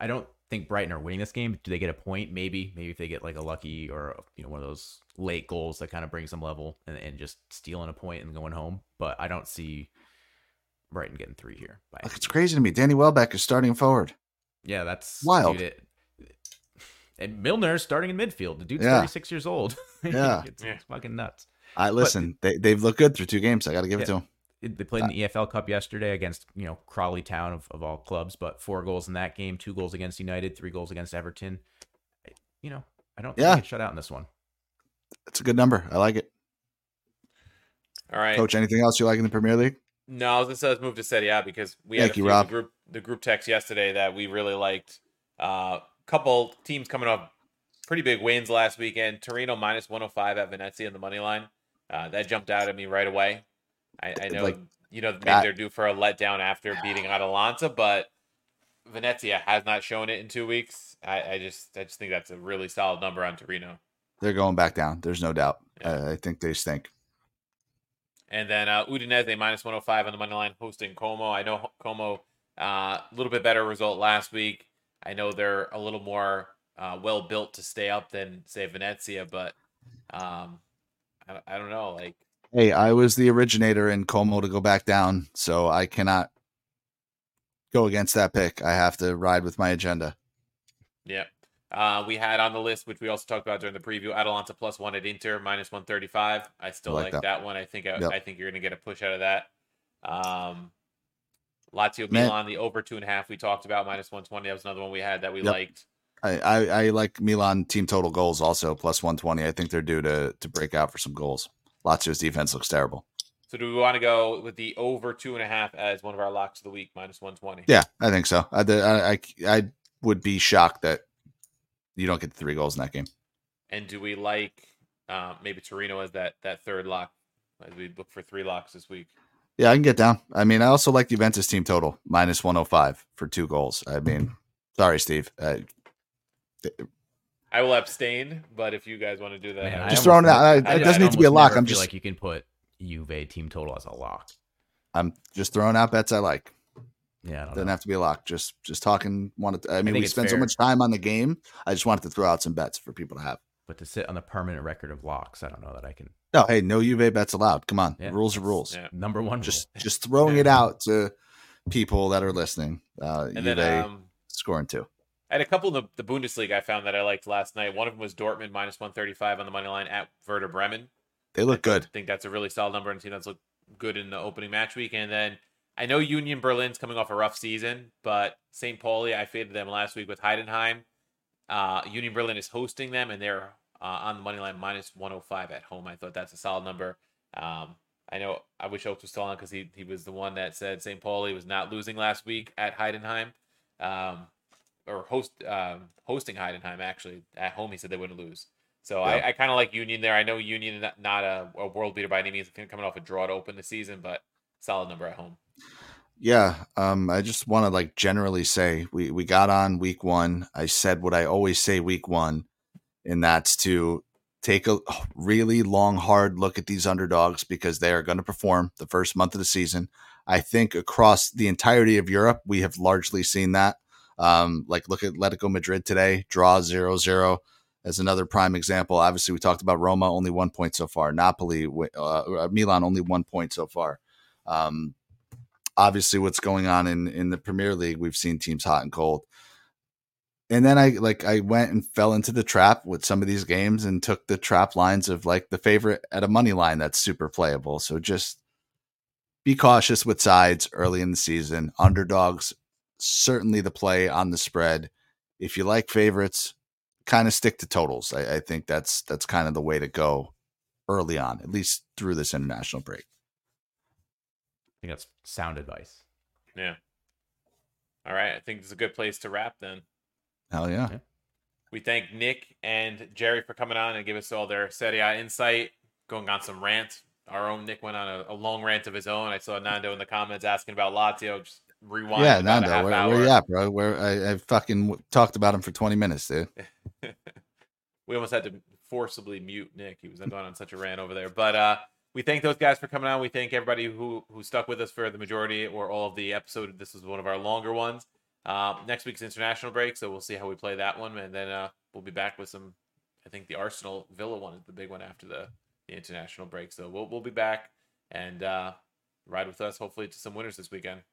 I don't think Brighton are winning this game. Do they get a point? Maybe if they get like a lucky or one of those late goals that kind of brings them level and just stealing a point and going home. But I don't see Brighton getting 3 here. Look, it's crazy to me. Danny Welbeck is starting forward. Yeah, that's wild. Dude, and Milner's starting in midfield. The dude's 36 years old. Yeah, it's fucking nuts. Listen, they've looked good through 2 games. I got to give it to them. They played in the EFL Cup yesterday against Crawley Town of all clubs, but 4 goals in that game, 2 goals against United, 3 goals against Everton. I don't think they get shut out in this one. It's a good number. I like it. All right, Coach. Anything else you like in the Premier League? No, I was gonna say let's move to Serie A because we had the group text yesterday that we really liked. Couple teams coming off pretty big wins last weekend. Torino minus 105 at Venezia in the money line. That jumped out at me right away. I know, maybe they're due for a letdown after beating Atalanta, but Venezia has not shown it in 2 weeks. I just think that's a really solid number on Torino. They're going back down. There's no doubt. Yeah. I think they stink. And then Udinese minus 105 on the money line hosting Como. I know Como a little bit better result last week. I know they're a little more well built to stay up than say Venezia, but I don't know. Hey, I was the originator in Como to go back down, so I cannot go against that pick. I have to ride with my agenda. Yeah. We had on the list, which we also talked about during the preview, Atalanta +1 at Inter minus 135. I still like that one. I think you're going to get a push out of that. Lazio Milan, the over 2.5 we talked about minus 120. That was another one we had that we liked. I like Milan team total goals also +120. I think they're due to break out for some goals. Lazio's defense looks terrible. So do we want to go with the over 2.5 as one of our locks of the week, minus 120? Yeah, I think so. I would be shocked that you don't get the 3 goals in that game. And do we like maybe Torino as that third lock as we look for 3 locks this week? Yeah, I can get down. I mean, I also like Juventus team total minus 105 for 2 goals. I mean, sorry, Steve. I will abstain, but if you guys want to do that, Man, just throwing it out. It doesn't need to be a lock. I'm just like you can put Juve team total as a lock. I'm just throwing out bets I like. Yeah, doesn't have to be a lock. Just talking. I mean, we spend so much time on the game. I just wanted to throw out some bets for people to have. But to sit on the permanent record of locks, I don't know that I can. No, hey, no Juve bets allowed. Come on, rules are rules. Yeah. Number one, just throwing it out to people that are listening. And Juve then, scoring 2. I had a couple of the Bundesliga I found that I liked last night. One of them was Dortmund minus 135 on the money line at Werder Bremen. They look good. I think that's a really solid number, and team that's looked good in the opening match week. And then I know Union Berlin's coming off a rough season, but St. Pauli, I faded them last week with Heidenheim. Union Berlin is hosting them, and they're on the money line minus 105 at home. I thought that's a solid number. I know I wish Oaks was still on because he was the one that said St. Pauli was not losing last week at Heidenheim. Or hosting Heidenheim, actually. At home, he said they wouldn't lose. So yeah. I kind of like Union there. I know Union not a world beater by any means, coming off a draw to open the season, but solid number at home. Yeah, I just want to generally say we got on week 1. I said what I always say week 1, and that's to take a really long, hard look at these underdogs because they are going to perform the first month of the season. I think across the entirety of Europe, we have largely seen that. Look at Atletico Madrid today, draw 0-0 as another prime example. Obviously, we talked about Roma, only 1 point so far. Napoli, Milan, only 1 point so far. Obviously, what's going on in the Premier League, we've seen teams hot and cold. And then I went and fell into the trap with some of these games and took the trap lines of the favorite at a money line that's super playable. So just be cautious with sides early in the season. Underdogs, certainly the play on the spread. If you like favorites, kind of stick to totals. I think that's kind of the way to go early on, at least through this international break. I think that's sound advice. Yeah. All right. I think it's a good place to wrap then. Hell yeah. We thank Nick and Jerry for coming on and give us all their Serie A insight, going on some rant. Our own Nick went on a long rant of his own. I saw Nando in the comments asking about Lazio. Just rewind. Yeah, Nando, where you at, bro? I fucking talked about him for 20 minutes, dude. We almost had to forcibly mute Nick. He was going on such a rant over there. But we thank those guys for coming on. We thank everybody who stuck with us for the majority or all of the episode. This was one of our longer ones. Next week's international break, so we'll see how we play that one, and then we'll be back with some. I think the Arsenal Villa one is the big one after the international break. So we'll be back and ride with us hopefully to some winners this weekend.